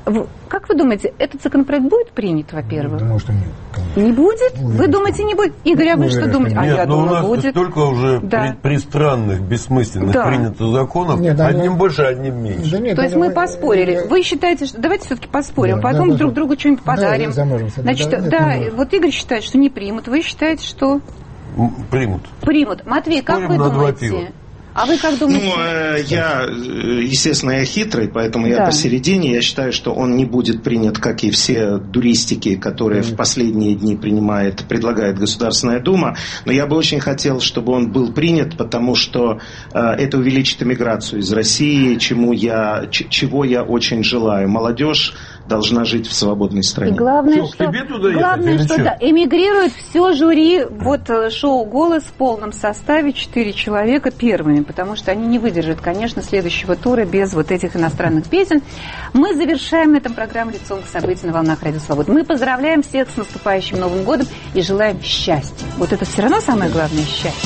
Как вы думаете, этот законопроект будет принят, во-первых? Думаю, что нет. Не будет? Уверен, вы думаете, не будет? Игорь, а вы что думаете? Нет, а я но думаю, у нас будет. Столько уже да. при, при странных, бессмысленных да. принятых законов, нет, да, одним нет. больше, одним меньше. Да нет, То есть мы я, поспорили. Я... Вы считаете, что... Давайте все-таки поспорим, да, потом да, друг да, другу что-нибудь подарим. Да, Значит, да, да нет, вот Игорь считает, что не примут. Вы считаете, что... Примут. Примут. Матвей, как вы думаете? А вы как думаете? Ну, э, я, естественно, я хитрый, поэтому я да. посередине. Я считаю, что он не будет принят, как и все дуристики, которые mm-hmm. в последние дни принимает, предлагает Государственная Дума. Но я бы очень хотел, чтобы он был принят, потому что э, это увеличит эмиграцию из России, чему я, ч- чего я очень желаю. Молодежь должна жить в свободной стране. И главное, что, что, главное, что да, эмигрирует все жюри вот шоу «Голос» в полном составе, четыре человека первыми, потому что они не выдержат, конечно, следующего тура без вот этих иностранных песен. Мы завершаем на этом программу «Лицом к событию» на волнах Радио Свобода. Мы поздравляем всех с наступающим Новым годом и желаем счастья. Вот это все равно самое главное — счастье.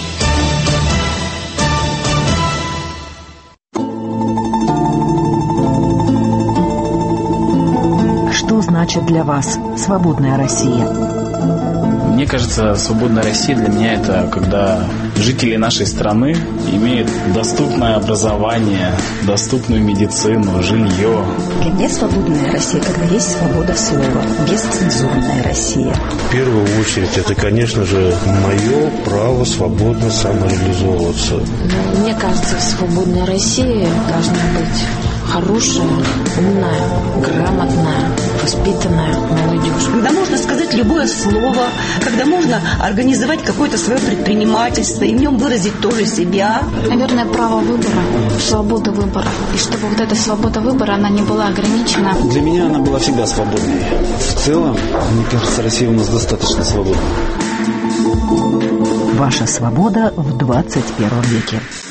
Что значит для вас свободная Россия? Мне кажется, свободная Россия для меня — это когда жители нашей страны имеют доступное образование, доступную медицину, жилье. Для меня свободная Россия, когда есть свобода слова, бесцензурная Россия. В первую очередь, это, конечно же, мое право свободно самореализовываться. Мне кажется, в свободной России должна быть хорошая, умная, грамотная, воспитанная молодежь. Когда можно сказать любое слово, когда можно организовать какое-то свое предпринимательство и в нем выразить тоже себя. Наверное, право выбора, свобода выбора. И чтобы вот эта свобода выбора, она не была ограничена. Для меня она была всегда свободной. В целом, мне кажется, Россия у нас достаточно свободна. Ваша свобода в двадцать первом веке.